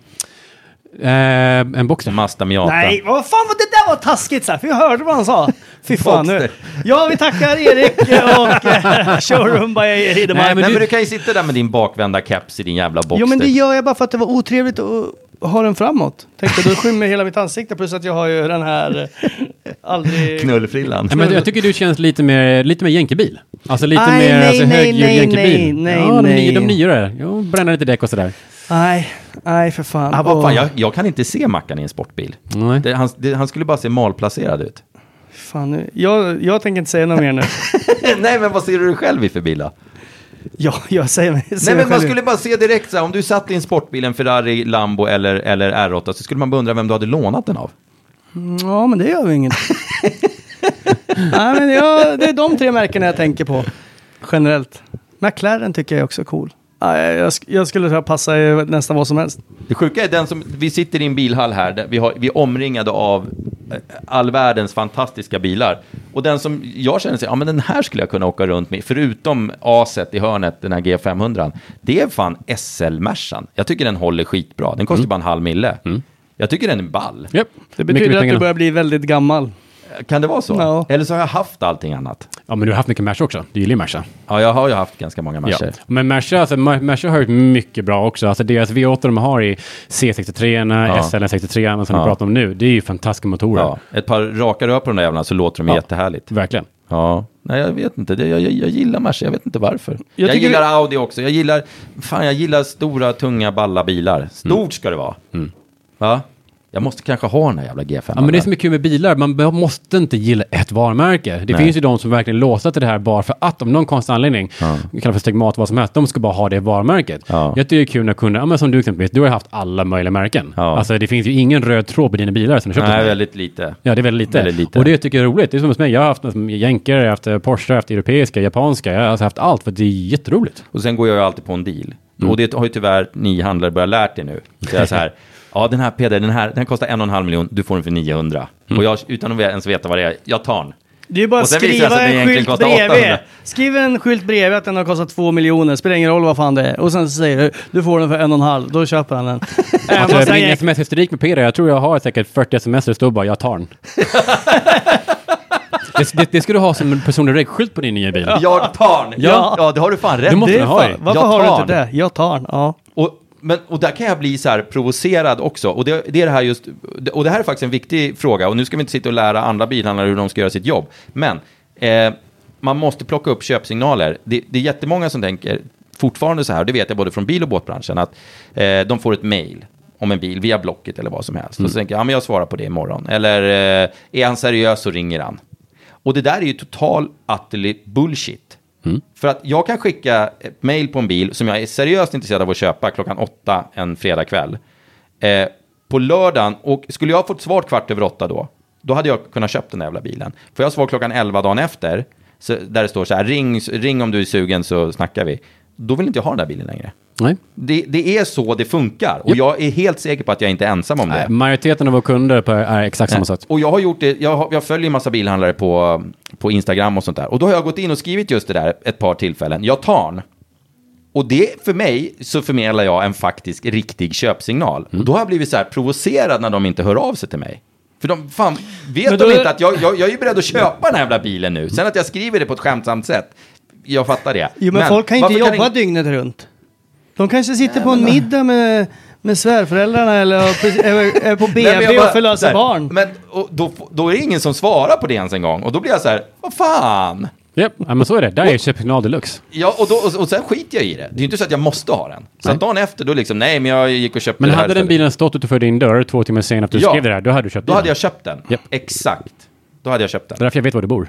En Boxster. Mazda Miata. Nej, vad fan, det där var taskigt så här, för jag hörde vad han sa. Fy fan nu. Ja, vi tackar Erik och Showroom by Hedemark. Nej, men du kan ju sitta där med din bakvända caps i din jävla Boxster. Jo, men det gör jag bara för att det var otrevligt att ha den framåt. Tänkte, då skymmer hela mitt ansikte, plus att jag har ju den här aldrig... Knullfrillan. Men jag tycker du känns lite mer jänkebil. Alltså lite mer högljud jänkebil. Nej. De nyare. Jo, bränner lite däck och sådär. Nej, för fan. Jag kan inte se Mackan i en sportbil. Han skulle bara se malplacerad ut. Fan, nu. Jag tänker inte säga något mer nu. Nej, men vad ser du själv i för bil då? Ja, jag säger mig. Nej, men man skulle bara se direkt så här, om du satt i en sportbil, en Ferrari, Lambo eller R8, så skulle man bara undra vem du hade lånat den av. Ja, men det gör vi inget. Nej, men det är de 3 märkena jag tänker på generellt. McLaren tycker jag är också cool. Jag skulle passa i nästan vad som helst. Det sjuka är den som vi sitter i en bilhall här där vi är omringade av all världens fantastiska bilar. Och den som jag känner sig, men den här skulle jag kunna åka runt med, förutom aset i hörnet, den här G500. Det är fan SL-Mercan. Jag tycker den håller skitbra. Den kostar bara 500 mille. Jag tycker den är ball. Yep. Det betyder att du börjar bli väldigt gammal. Kan det vara så? No. Eller så har jag haft allting annat. Ja, men du har haft mycket Merca också. Du gillar ju Merca. Ja, jag har ju haft ganska många Merca. Ja. Men Merca har gjort mycket bra också. Alltså deras V8 de har i C63, SL63 som vi pratar om nu, det är ju fantastiska motorer. Ja. Ett par raka rör på de där jävlarna så låter de jättehärligt. Verkligen. Ja, nej jag vet inte. Jag gillar Merca, jag vet inte varför. Jag gillar Audi också. Jag gillar stora, tunga, balla bilar. Stort ska det vara. Ja. Jag måste kanske ha den här jävla G5. Ja, men det är så mycket med bilar. Man måste inte gilla ett varumärke. Det finns ju de som verkligen låser till det här bara för att, om någon konstig anledning, vi kallar för stigmat, vad som helst, de ska bara ha det varumärket. Jag tycker det är kul när kunder, men som du exempelvis, du har haft alla möjliga märken. Alltså det finns ju ingen röd tråd på dina bilar som du köpt. Nej, väldigt lite. Ja, det är väldigt lite. Och det tycker jag är roligt. Det är som hos mig. Jag har haft jänker, jag har haft Porsche, jag har haft europeiska, japanska. Jag har alltså haft allt för det är jätteroligt. Och sen går jag ju alltid på en deal. Och det har ju tyvärr ni handlare börjat lärt er nu. Så jag är så här, ja, den här Peder, den kostar 1,5 miljon, du får den för 900. Och jag, utan att ens veta vad det är, jag tar den. Det är bara att skriva en skylt bredvid. Skriv en skylt bredvid att den har kostat 2 miljoner. Spelar ingen roll vad fan det är. Och sen så säger du får den för 1,5. Då köper han den. Jag ringer sms-hysterik med Peder. Jag tror jag har säkert 40 sms. Det står bara, jag tar den. Det ska du ha som en personlig reggskylt på din nya bil. Jag tar den. Ja, det har du fan rätt. Du måste ha det. Varför har du inte det? Jag tar den, ja. Och där kan jag bli så här provocerad också. Och det är det här just, och det här är faktiskt en viktig fråga. Och nu ska vi inte sitta och lära andra bilhandlare hur de ska göra sitt jobb. Men man måste plocka upp köpsignaler. Det är jättemånga som tänker fortfarande så här, och det vet jag både från bil- och båtbranschen, att de får ett mejl om en bil via Blocket eller vad som helst. Och så tänker jag, men jag svarar på det imorgon. Eller är han seriös så ringer han. Och det där är ju total utterly bullshit. För att jag kan skicka ett mejl på en bil som jag är seriöst intresserad av att köpa 8:00 en fredagkväll. På lördagen, och skulle jag fått svar 8:15 då hade jag kunnat köpa den jävla bilen. Får jag svar 11:00 dagen efter, så där det står så här, ring om du är sugen så snackar vi. Då vill inte jag ha den där bilen längre. Nej. Det är så det funkar. Och jag är helt säker på att jag inte är ensam om det. Majoriteten av våra kunder är exakt samma sätt. Och jag har gjort det, jag följer en massa bilhandlare på Instagram och sånt där. Och då har jag gått in och skrivit just det där ett par tillfällen. Jag tar den. Och det för mig så förmedlar jag en faktisk riktig köpsignal. Och då har jag blivit så här provocerad när de inte hör av sig till mig. För de vet de inte att jag är ju beredd att köpa den här jävla bilen nu. Sen att jag skriver det på ett skämtsamt sätt. Jag fattar det. Jo, men folk kan inte jobba dygnet runt. De kanske sitter på en middag med svärföräldrarna eller är på BB och förlöser barn. Men då är det ingen som svarar på det ens en gång. Och då blir jag så här, vad fan? Ja, men så är det. Där är köpsignal deluxe. Ja, och sen skiter jag i det. Det är inte så att jag måste ha den. Så att dagen efter, då liksom, men jag gick och köpte men det här. Men hade den bilen stått utanför din dörr 2 timmar senare att du skrev det där, då hade du köpt den. Då hade jag köpt den. Yep. Exakt. Då hade jag köpt den. Det är därför jag vet var du bor.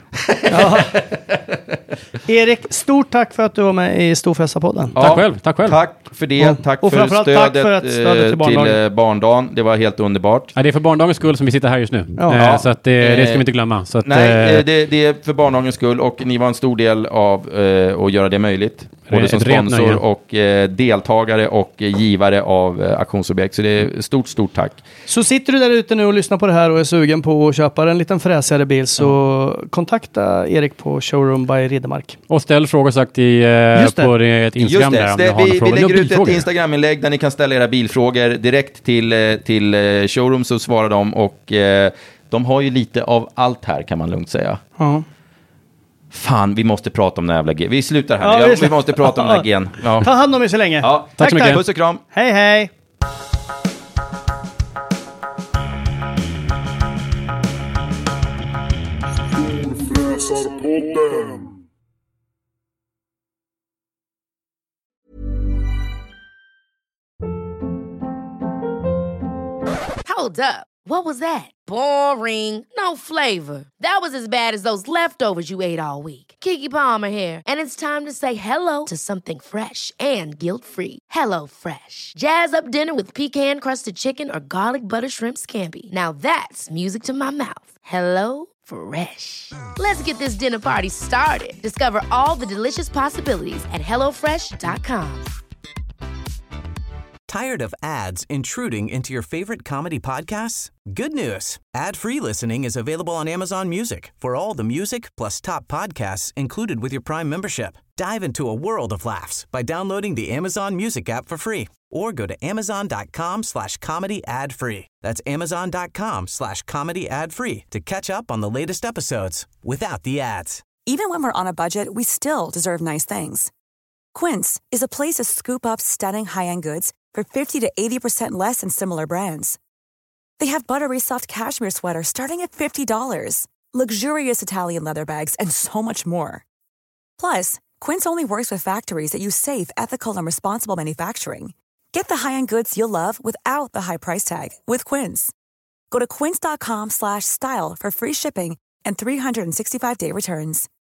Erik, stort tack för att du var med i Storfräsarpodden. Ja, tack själv. Tack för det. Tack och för stödet, tack för att stödet till barndagen. Det var helt underbart. Ja, det är för barndagens skull som vi sitter här just nu. Ja. Så att det ska vi inte glömma. Så att, nej, det är för barndagens skull. Och ni var en stor del av att göra det möjligt. Både som sponsor och deltagare och givare av auktionsobjekt. Så det är stort tack. Så sitter du där ute nu och lyssnar på det här och är sugen på att köpa en liten fräsigare bil, så kontakta Erik på Showroom by Riddermark. Och ställ frågor sagt på ett Instagram där. Vi lägger ut ett Instagram-inlägg där ni kan ställa era bilfrågor direkt till Showroom, så svarar de, och de har ju lite av allt här, kan man lugnt säga. Ja. Fan, vi måste prata om den jävla G. Vi slutar här. Vi måste prata om den här G:n. Ja. Ta hand om er så länge. Ja. Tack så mycket. Puss och kram. Hej, hej. Hold up. What was that? Boring. No flavor. That was as bad as those leftovers you ate all week. Keke Palmer here, and it's time to say hello to something fresh and guilt-free. Hello Fresh. Jazz up dinner with pecan-crusted chicken or garlic butter shrimp scampi. Now that's music to my mouth. Hello Fresh. Let's get this dinner party started. Discover all the delicious possibilities at HelloFresh.com. Tired of ads intruding into your favorite comedy podcasts? Good news. Ad-free listening is available on Amazon Music for all the music plus top podcasts included with your Prime membership. Dive into a world of laughs by downloading the Amazon Music app for free or go to amazon.com/comedy ad-free. That's amazon.com/comedy ad-free to catch up on the latest episodes without the ads. Even when we're on a budget, we still deserve nice things. Quince is a place to scoop up stunning high-end goods for 50 to 80% less than similar brands. They have buttery soft cashmere sweaters starting at $50, luxurious Italian leather bags, and so much more. Plus, Quince only works with factories that use safe, ethical, and responsible manufacturing. Get the high-end goods you'll love without the high price tag with Quince. Go to quince.com/style for free shipping and 365-day returns.